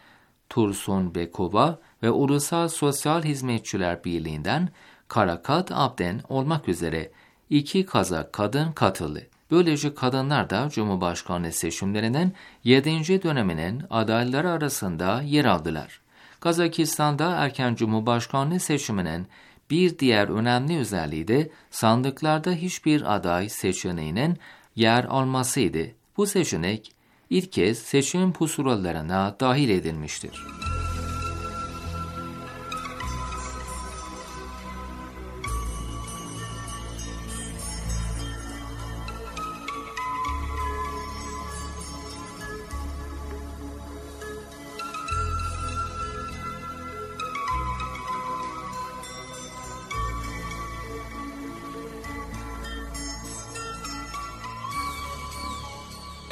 Tursunbekova ve Ulusal Sosyal Hizmetçiler Birliği'nden Karakat Abden olmak üzere iki Kazak kadın katıldı. Böylece kadınlar da Cumhurbaşkanlığı seçimlerinin yedinci döneminin adayları arasında yer aldılar. Kazakistan'da erken Cumhurbaşkanlığı seçiminin bir diğer önemli özelliği de sandıklarda hiçbir aday seçeneğinin yer almasıydı. Bu seçenek ilk kez seçim pusulalarına dahil edilmiştir.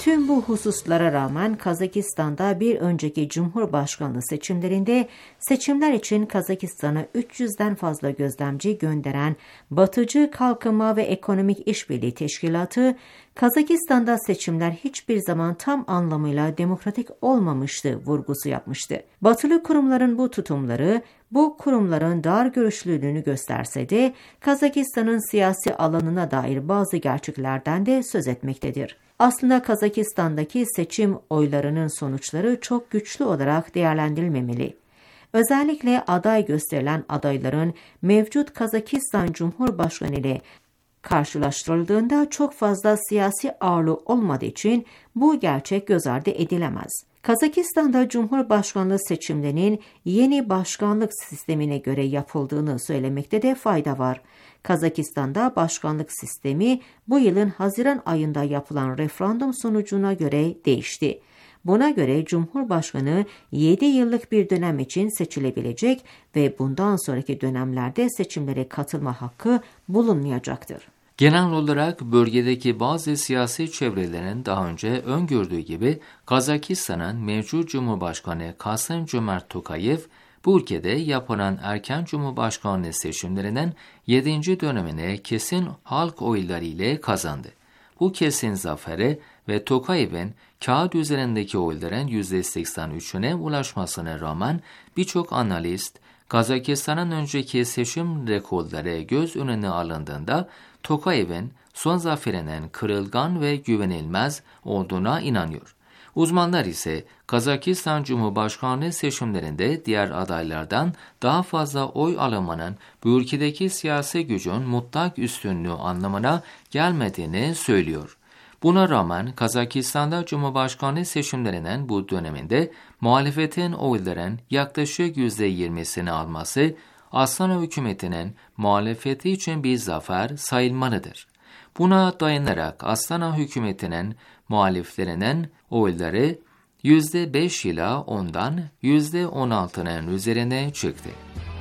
Tüm bu hususlara rağmen Kazakistan'da bir önceki Cumhurbaşkanlığı seçimlerinde seçimler için Kazakistan'a üç yüzden fazla gözlemci gönderen Batıcı Kalkınma ve Ekonomik İşbirliği Teşkilatı, Kazakistan'da seçimler hiçbir zaman tam anlamıyla demokratik olmamıştı vurgusu yapmıştı. Batılı kurumların bu tutumları, bu kurumların dar görüşlülüğünü gösterse de Kazakistan'ın siyasi alanına dair bazı gerçeklerden de söz etmektedir. Aslında Kazakistan'daki seçim oylarının sonuçları çok güçlü olarak değerlendirilmemeli. Özellikle aday gösterilen adayların mevcut Kazakistan Cumhurbaşkanı ile karşılaştırıldığında çok fazla siyasi ağırlığı olmadığı için bu gerçek göz ardı edilemez. Kazakistan'da Cumhurbaşkanlığı seçimlerinin yeni başkanlık sistemine göre yapıldığını söylemekte de fayda var. Kazakistan'da başkanlık sistemi bu yılın Haziran ayında yapılan referandum sonucuna göre değişti. Buna göre Cumhurbaşkanı yedi yıllık bir dönem için seçilebilecek ve bundan sonraki dönemlerde seçimlere katılma hakkı bulunmayacaktır. Genel olarak bölgedeki bazı siyasi çevrelerin daha önce öngördüğü gibi Kazakistan'ın mevcut Cumhurbaşkanı Kasım-Cömert Tokayev, bu ülkede yapılan erken Cumhurbaşkanlığı seçimlerinin yedinci dönemine kesin halk oyları ile kazandı. Bu kesin zafere ve Tokayev'in kağıt üzerindeki oyların yüzde seksen üçüne ulaşmasına rağmen birçok analist, Kazakistan'ın önceki seçim rekorları göz önüne alındığında Tokayev'in son zaferinin kırılgan ve güvenilmez olduğuna inanıyor. Uzmanlar ise Kazakistan Cumhurbaşkanlığı seçimlerinde diğer adaylardan daha fazla oy almanın bu ülkedeki siyasi gücün mutlak üstünlüğü anlamına gelmediğini söylüyor. Buna rağmen Kazakistan'da Cumhurbaşkanlığı seçimlerinin bu döneminde muhalefetin oyların yaklaşık yüzde yirmisini alması, Astana hükümetinin muhalefeti için bir zafer sayılmalıdır. Buna dayanarak Astana hükümetinin muhaliflerinin oyları yüzde beş ila ondan yüzde on altının üzerine çıktı.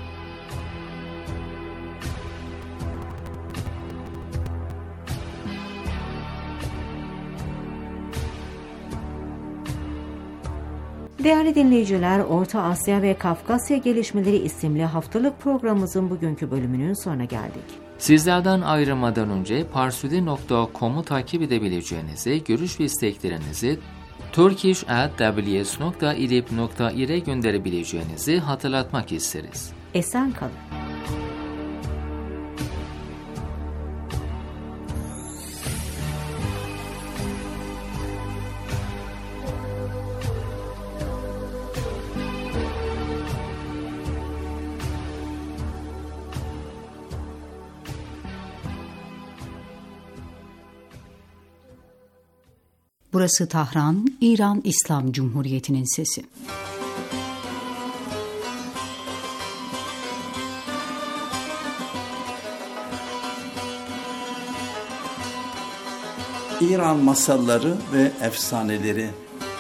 Değerli dinleyiciler, Orta Asya ve Kafkasya Gelişmeleri isimli haftalık programımızın bugünkü bölümünün sonuna geldik. Sizlerden ayrılmadan önce parsudi nokta com'u takip edebileceğinizi, görüş ve isteklerinizi turkish at w s nokta idlib nokta ir'e gönderebileceğinizi hatırlatmak isteriz. Esen kalın. Burası Tahran, İran İslam Cumhuriyeti'nin sesi. İran masalları ve efsaneleri.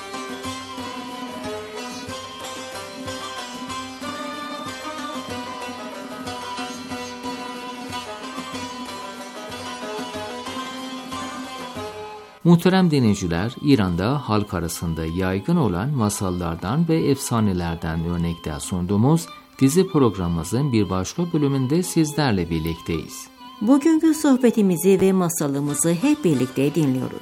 Muhterem dinleyiciler, İran'da halk arasında yaygın olan masallardan ve efsanelerden örnekler sunduğumuz dizi programımızın bir başka bölümünde sizlerle birlikteyiz. Bugünkü sohbetimizi ve masalımızı hep birlikte dinliyoruz.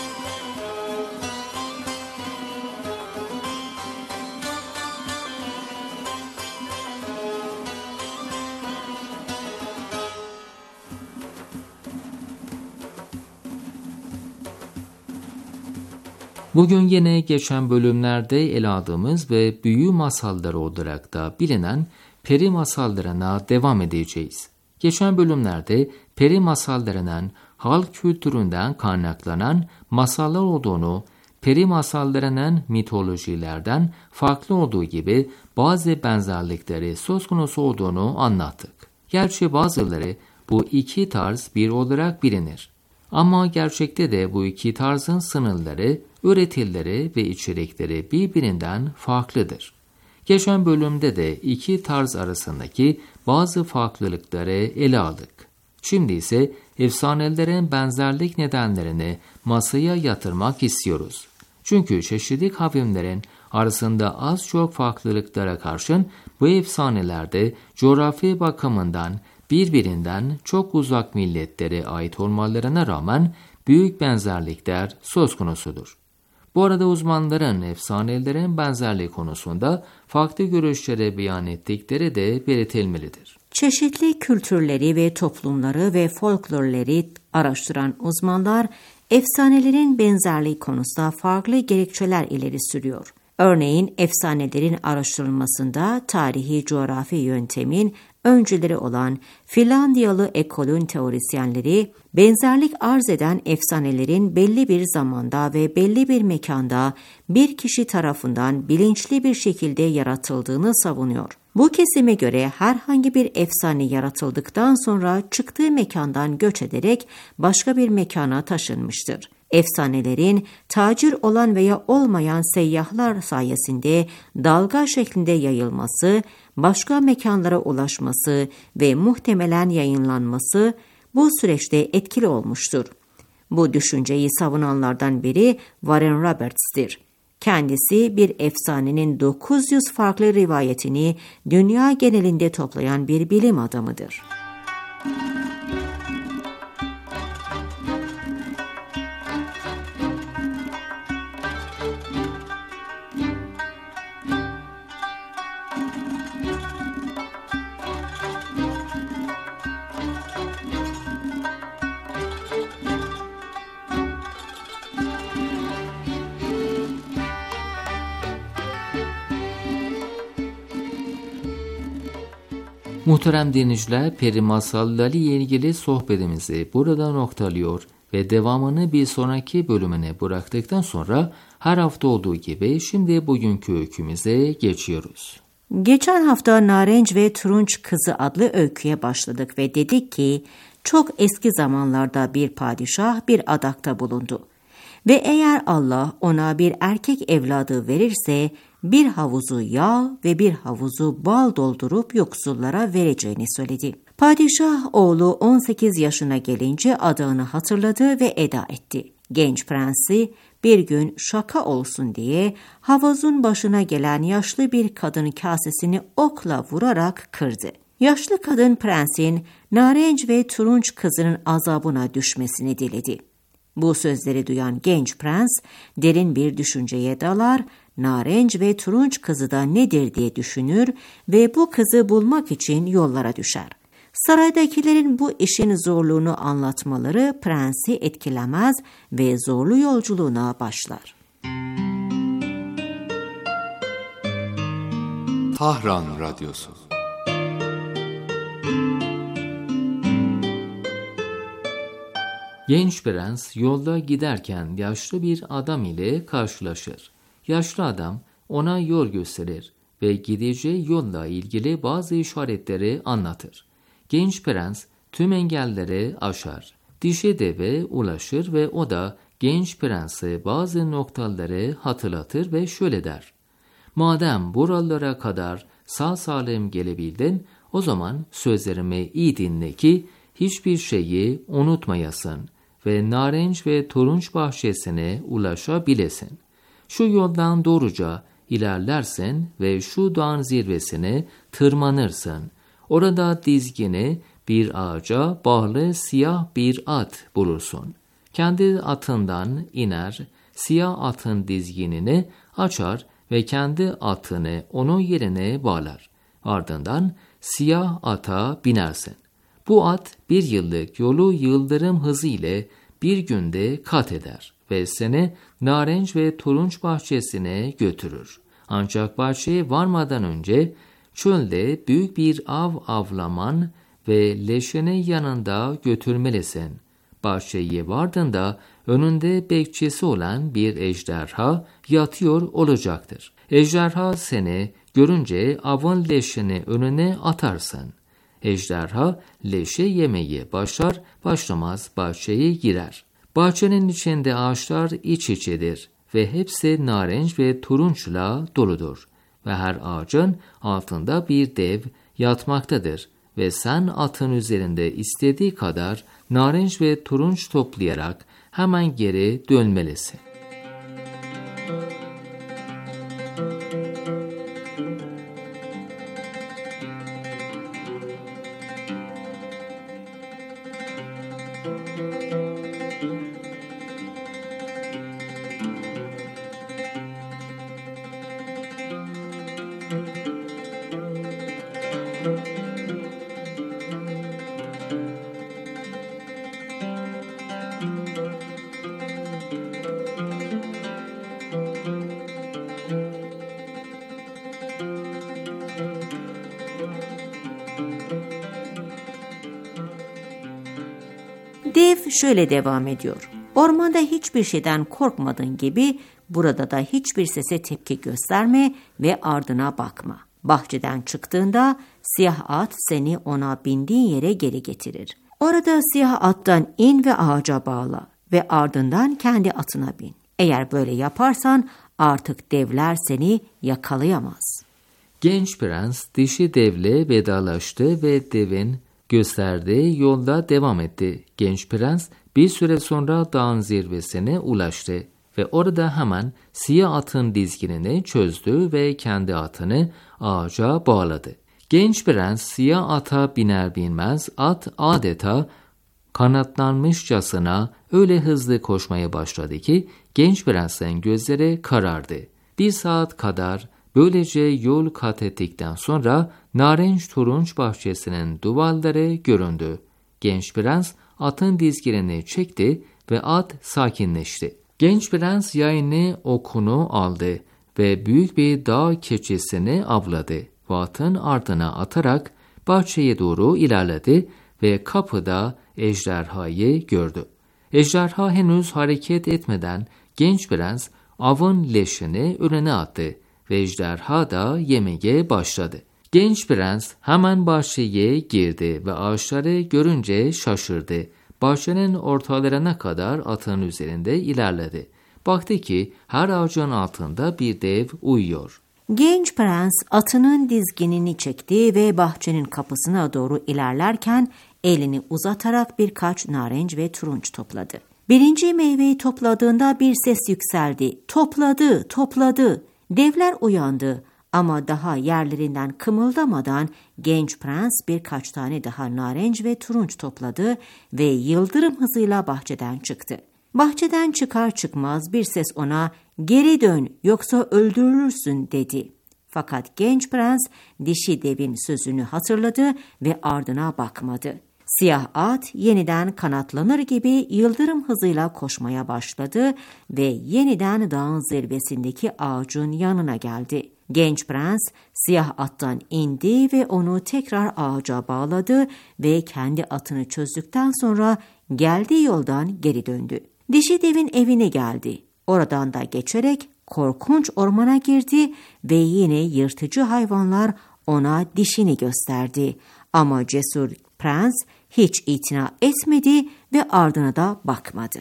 Bugün yine geçen bölümlerde ele aldığımız ve büyü masalları olarak da bilinen peri masallarına devam edeceğiz. Geçen bölümlerde peri masallarının halk kültüründen kaynaklanan masallar olduğunu, peri masallarının mitolojilerden farklı olduğu gibi bazı benzerlikleri söz konusu olduğunu anlattık. Gerçi bazıları bu iki tarz bir olarak bilinir. Ama gerçekte de bu iki tarzın sınırları, öğretileri ve içerikleri birbirinden farklıdır. Geçen bölümde de iki tarz arasındaki bazı farklılıkları ele aldık. Şimdi ise efsanelerin benzerlik nedenlerini masaya yatırmak istiyoruz. Çünkü çeşitli kavimlerin arasında az çok farklılıklara karşın bu efsanelerde coğrafi bakımından birbirinden çok uzak milletlere ait olmalarına rağmen büyük benzerlikler söz konusudur. Bu arada uzmanların efsanelerin benzerliği konusunda farklı görüşlere beyan ettikleri de belirtilmelidir. Çeşitli kültürleri ve toplumları ve folklorları araştıran uzmanlar, efsanelerin benzerliği konusunda farklı gerekçeler ileri sürüyor. Örneğin efsanelerin araştırılmasında tarihi coğrafi yöntemin öncüleri olan Finlandiyalı ekolün teorisyenleri, benzerlik arz eden efsanelerin belli bir zamanda ve belli bir mekanda bir kişi tarafından bilinçli bir şekilde yaratıldığını savunuyor. Bu kesime göre herhangi bir efsane yaratıldıktan sonra çıktığı mekandan göç ederek başka bir mekana taşınmıştır. Efsanelerin tacir olan veya olmayan seyyahlar sayesinde dalga şeklinde yayılması, başka mekanlara ulaşması ve muhtemelen yayınlanması bu süreçte etkili olmuştur. Bu düşünceyi savunanlardan biri Warren Roberts'tir. Kendisi bir efsanenin dokuz yüz farklı rivayetini dünya genelinde toplayan bir bilim adamıdır. Muhterem dinleyiciler, peri masalları ile ilgili sohbetimizi burada noktalıyor ve devamını bir sonraki bölümüne bıraktıktan sonra her hafta olduğu gibi şimdi bugünkü öykümüze geçiyoruz. Geçen hafta Narenç ve Turunç Kızı adlı öyküye başladık ve dedik ki çok eski zamanlarda bir padişah bir adakta bulundu. Ve eğer Allah ona bir erkek evladı verirse bir havuzu yağ ve bir havuzu bal doldurup yoksullara vereceğini söyledi. Padişah oğlu on sekiz yaşına gelince adağını hatırladı ve eda etti. Genç prensi bir gün şaka olsun diye havuzun başına gelen yaşlı bir kadın kasesini okla vurarak kırdı. Yaşlı kadın prensin Narenç ve Turunç Kızı'nın azabına düşmesini diledi. Bu sözleri duyan genç prens derin bir düşünceye dalar, Narenç ve Turunç Kızı da nedir diye düşünür ve bu kızı bulmak için yollara düşer. Saraydakilerin bu işin zorluğunu anlatmaları prensi etkilemez ve zorlu yolculuğuna başlar. Tahran Radyosu. Genç prens yolda giderken yaşlı bir adam ile karşılaşır. Yaşlı adam ona yol gösterir ve gideceği yolla ilgili bazı işaretleri anlatır. Genç prens tüm engelleri aşar. Dişi deve ulaşır ve o da genç prense bazı noktaları hatırlatır ve şöyle der: "Madem buralara kadar sağ salim gelebildin, o zaman sözlerimi iyi dinle ki hiçbir şeyi unutmayasın ve Narenç ve Turunç bahçesine ulaşabilesin. Şu yoldan doğruca ilerlersin ve şu dağın zirvesine tırmanırsın. Orada dizgini bir ağaca bağlı siyah bir at bulursun. Kendi atından iner, siyah atın dizginini açar ve kendi atını onun yerine bağlar. Ardından siyah ata binersin. Bu at bir yıllık yolu yıldırım hızı ile bir günde kat eder ve seni Narenç ve Turunç bahçesine götürür. Ancak bahçeye varmadan önce çölde büyük bir av avlaman ve leşeni yanında götürmelisin. Bahçeye vardığında önünde bekçisi olan bir ejderha yatıyor olacaktır. Ejderha seni görünce avın leşini önüne atarsın. Ejderha leşe yemeye başlar başlamaz bahçeye girer. Bahçenin içinde ağaçlar iç içedir ve hepsi narenç ve turunçla doludur ve her ağacın altında bir dev yatmaktadır ve sen atın üzerinde istediği kadar narenç ve turunç toplayarak hemen geri dönmelisin. Dev şöyle devam ediyor. Ormanda hiçbir şeyden korkmadığın gibi burada da hiçbir sese tepki gösterme ve ardına bakma. Bahçeden çıktığında siyah at seni ona bindiğin yere geri getirir. Orada siyah attan in ve ağaca bağla ve ardından kendi atına bin. Eğer böyle yaparsan artık devler seni yakalayamaz. Genç prens dişi devle vedalaştı ve devin gösterdiği yolda devam etti. Genç prens bir süre sonra dağın zirvesine ulaştı ve orada hemen siyah atın dizginini çözdü ve kendi atını ağaca bağladı. Genç prens siyah ata biner binmez at adeta kanatlanmışçasına öyle hızlı koşmaya başladı ki genç prensin gözleri karardı. Bir saat kadar böylece yol kat ettikten sonra narenç turunç bahçesinin duvarları göründü. Genç prens atın dizginini çekti ve at sakinleşti. Genç prens yayını okunu aldı ve büyük bir dağ keçisini avladı. Ve atın ardına atarak bahçeye doğru ilerledi ve kapıda ejderhayı gördü. Ejderha henüz hareket etmeden genç prens avın leşini önüne attı ve ejderha da yemeye başladı. Genç prens hemen bahçeye girdi ve ağaçları görünce şaşırdı. Bahçenin ortalarına kadar atın üzerinde ilerledi. Baktı ki her ağacın altında bir dev uyuyor. Genç prens atının dizginini çekti ve bahçenin kapısına doğru ilerlerken elini uzatarak birkaç narenç ve turunç topladı. Birinci meyveyi topladığında bir ses yükseldi. Topladı, topladı. Devler uyandı ama daha yerlerinden kımıldamadan genç prens birkaç tane daha narenç ve turunç topladı ve yıldırım hızıyla bahçeden çıktı. Bahçeden çıkar çıkmaz bir ses ona "Geri dön yoksa öldürülürsün" dedi. Fakat genç prens dişi devin sözünü hatırladı ve ardına bakmadı. Siyah at yeniden kanatlanır gibi yıldırım hızıyla koşmaya başladı ve yeniden dağın zirvesindeki ağacın yanına geldi. Genç prens siyah attan indi ve onu tekrar ağaca bağladı ve kendi atını çözdükten sonra geldiği yoldan geri döndü. Dişi devin evine geldi. Oradan da geçerek korkunç ormana girdi ve yine yırtıcı hayvanlar ona dişini gösterdi. Ama cesur prens hiç itina etmedi ve ardına da bakmadı.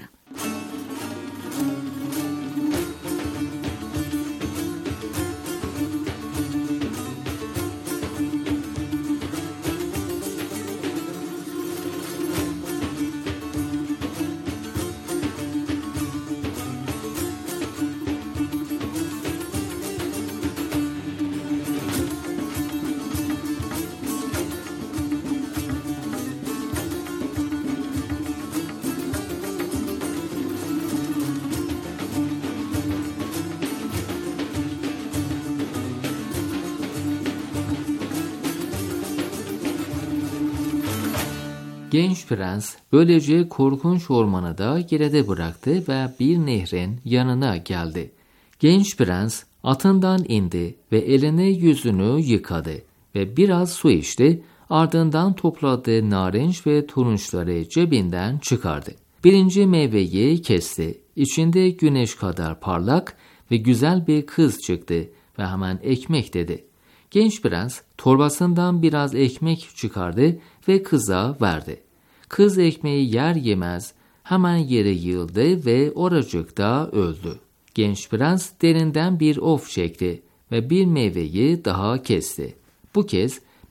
Genç prens böylece korkunç ormanı da geride bıraktı ve bir nehrin yanına geldi. Genç prens atından indi ve elini yüzünü yıkadı ve biraz su içti, ardından topladığı narenç ve turunçları cebinden çıkardı. Birinci meyveyi kesti. İçinde güneş kadar parlak ve güzel bir kız çıktı ve hemen ekmek dedi. Genç prens torbasından biraz ekmek çıkardı ve kıza verdi. Kız ekmeği yer yemez hemen yere yığıldı ve oracıkta öldü. Genç prens derinden bir of çekti ve bir meyveyi daha kesti. Bu kez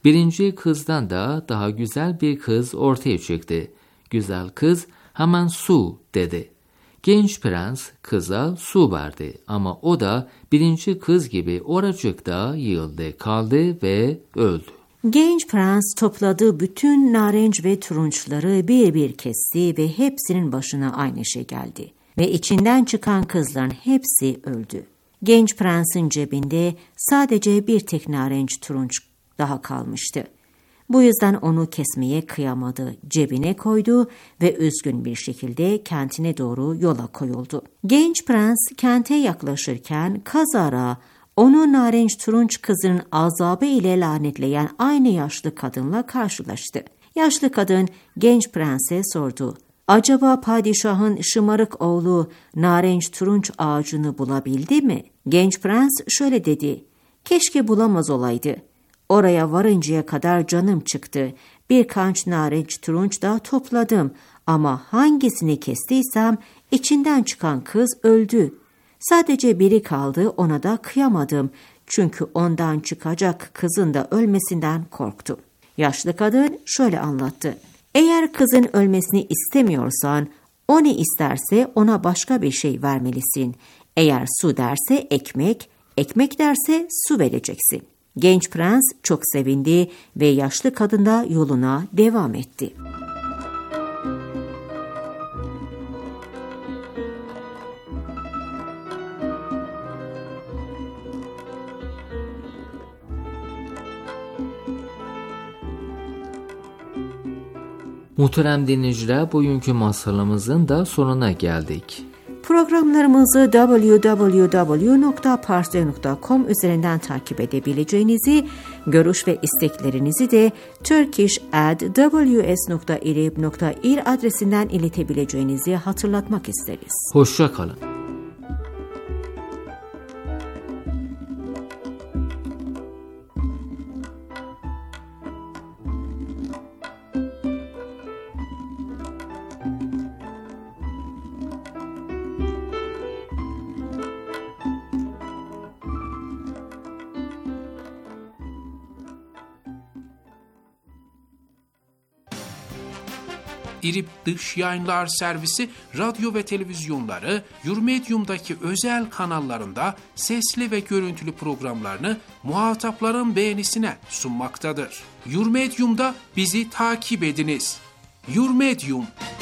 Birinci kızdan da daha güzel bir kız ortaya çıktı. Güzel kız hemen su dedi. Genç prens kıza su verdi ama o da birinci kız gibi oracıkta yığıldı kaldı ve öldü. Genç prens topladığı bütün narenç ve turunçları bir bir kesti ve hepsinin başına aynı şey geldi. Ve içinden çıkan kızların hepsi öldü. Genç prensin cebinde sadece bir tek narenç turunç daha kalmıştı. Bu yüzden onu kesmeye kıyamadı. Cebine koydu ve üzgün bir şekilde kentine doğru yola koyuldu. Genç prens kente yaklaşırken kazara onu narenç turunç kızın azabı ile lanetleyen aynı yaşlı kadınla karşılaştı. Yaşlı kadın genç prense sordu. Acaba padişahın şımarık oğlu narenç turunç ağacını bulabildi mi? Genç prens şöyle dedi. Keşke bulamaz olaydı. Oraya varıncaya kadar canım çıktı. Birkaç narenç turunç da topladım ama hangisini kestiysem içinden çıkan kız öldü. Sadece biri kaldı, ona da kıyamadım. Çünkü ondan çıkacak kızın da ölmesinden korktum. Yaşlı kadın şöyle anlattı. Eğer kızın ölmesini istemiyorsan, o ne isterse ona başka bir şey vermelisin. Eğer su derse ekmek, ekmek derse su vereceksin. Genç prens çok sevindi ve yaşlı kadın da yoluna devam etti. Muhterem dinleyiciler, bugünkü masalımızın da sonuna geldik. Programlarımızı double-u double-u double-u nokta parsi nokta com üzerinden takip edebileceğinizi, görüş ve isteklerinizi de turkish at w s nokta irib nokta ir adresinden iletebileceğinizi hatırlatmak isteriz. Hoşça kalın. İrib Dış Yayınlar Servisi radyo ve televizyonları Yurmedyum'daki özel kanallarında sesli ve görüntülü programlarını muhatapların beğenisine sunmaktadır. Yurmedyum'da bizi takip ediniz. Yurmedyum.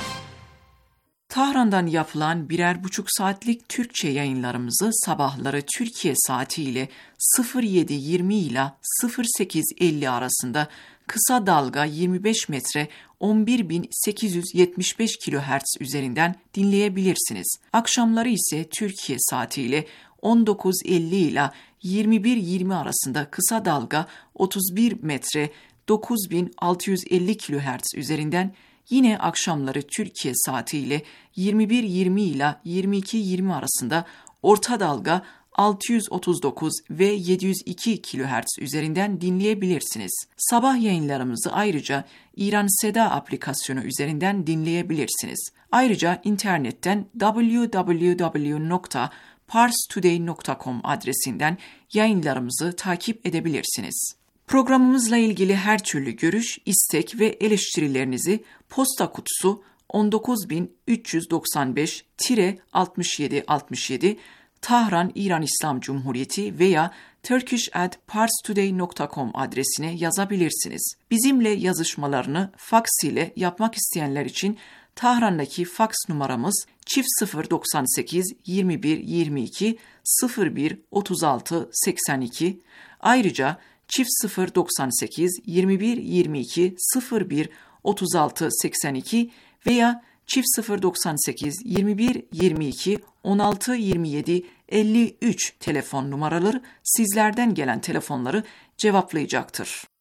Tahran'dan yapılan birer buçuk saatlik Türkçe yayınlarımızı sabahları Türkiye saatiyle sıfır yedi yirmi ile sıfır sekiz elli arasında kısa dalga yirmi beş metre on bir bin sekiz yüz yetmiş beş kilohertz üzerinden dinleyebilirsiniz. Akşamları ise Türkiye saatiyle on dokuz elli ile yirmi bir yirmi arasında kısa dalga otuz bir metre dokuz bin altı yüz elli kilohertz üzerinden, yine akşamları Türkiye saatiyle yirmi bir yirmi ile yirmi iki yirmi arasında orta dalga altı yüz otuz dokuz ve yedi yüz iki kilohertz üzerinden dinleyebilirsiniz. Sabah yayınlarımızı ayrıca İran Seda aplikasyonu üzerinden dinleyebilirsiniz. Ayrıca internetten double-u double-u double-u nokta pars today nokta com adresinden yayınlarımızı takip edebilirsiniz. Programımızla ilgili her türlü görüş, istek ve eleştirilerinizi posta kutusu on dokuz bin üç yüz doksan beş altmış yedi altmış yedi Tahran, İran İslam Cumhuriyeti veya turkish at pars today nokta com adresine yazabilirsiniz. Bizimle yazışmalarını faks ile yapmak isteyenler için Tahran'daki faks numaramız çift sıfır doksan sekiz yirmi bir yirmi iki sıfır bir otuz altı seksen iki. Ayrıca çift sıfır doksan sekiz yirmi bir yirmi iki sıfır bir otuz altı seksen iki veya çift sıfır doksan sekiz yirmi bir yirmi iki on altı yirmi yedi elli üç telefon numaraları sizlerden gelen telefonları cevaplayacaktır.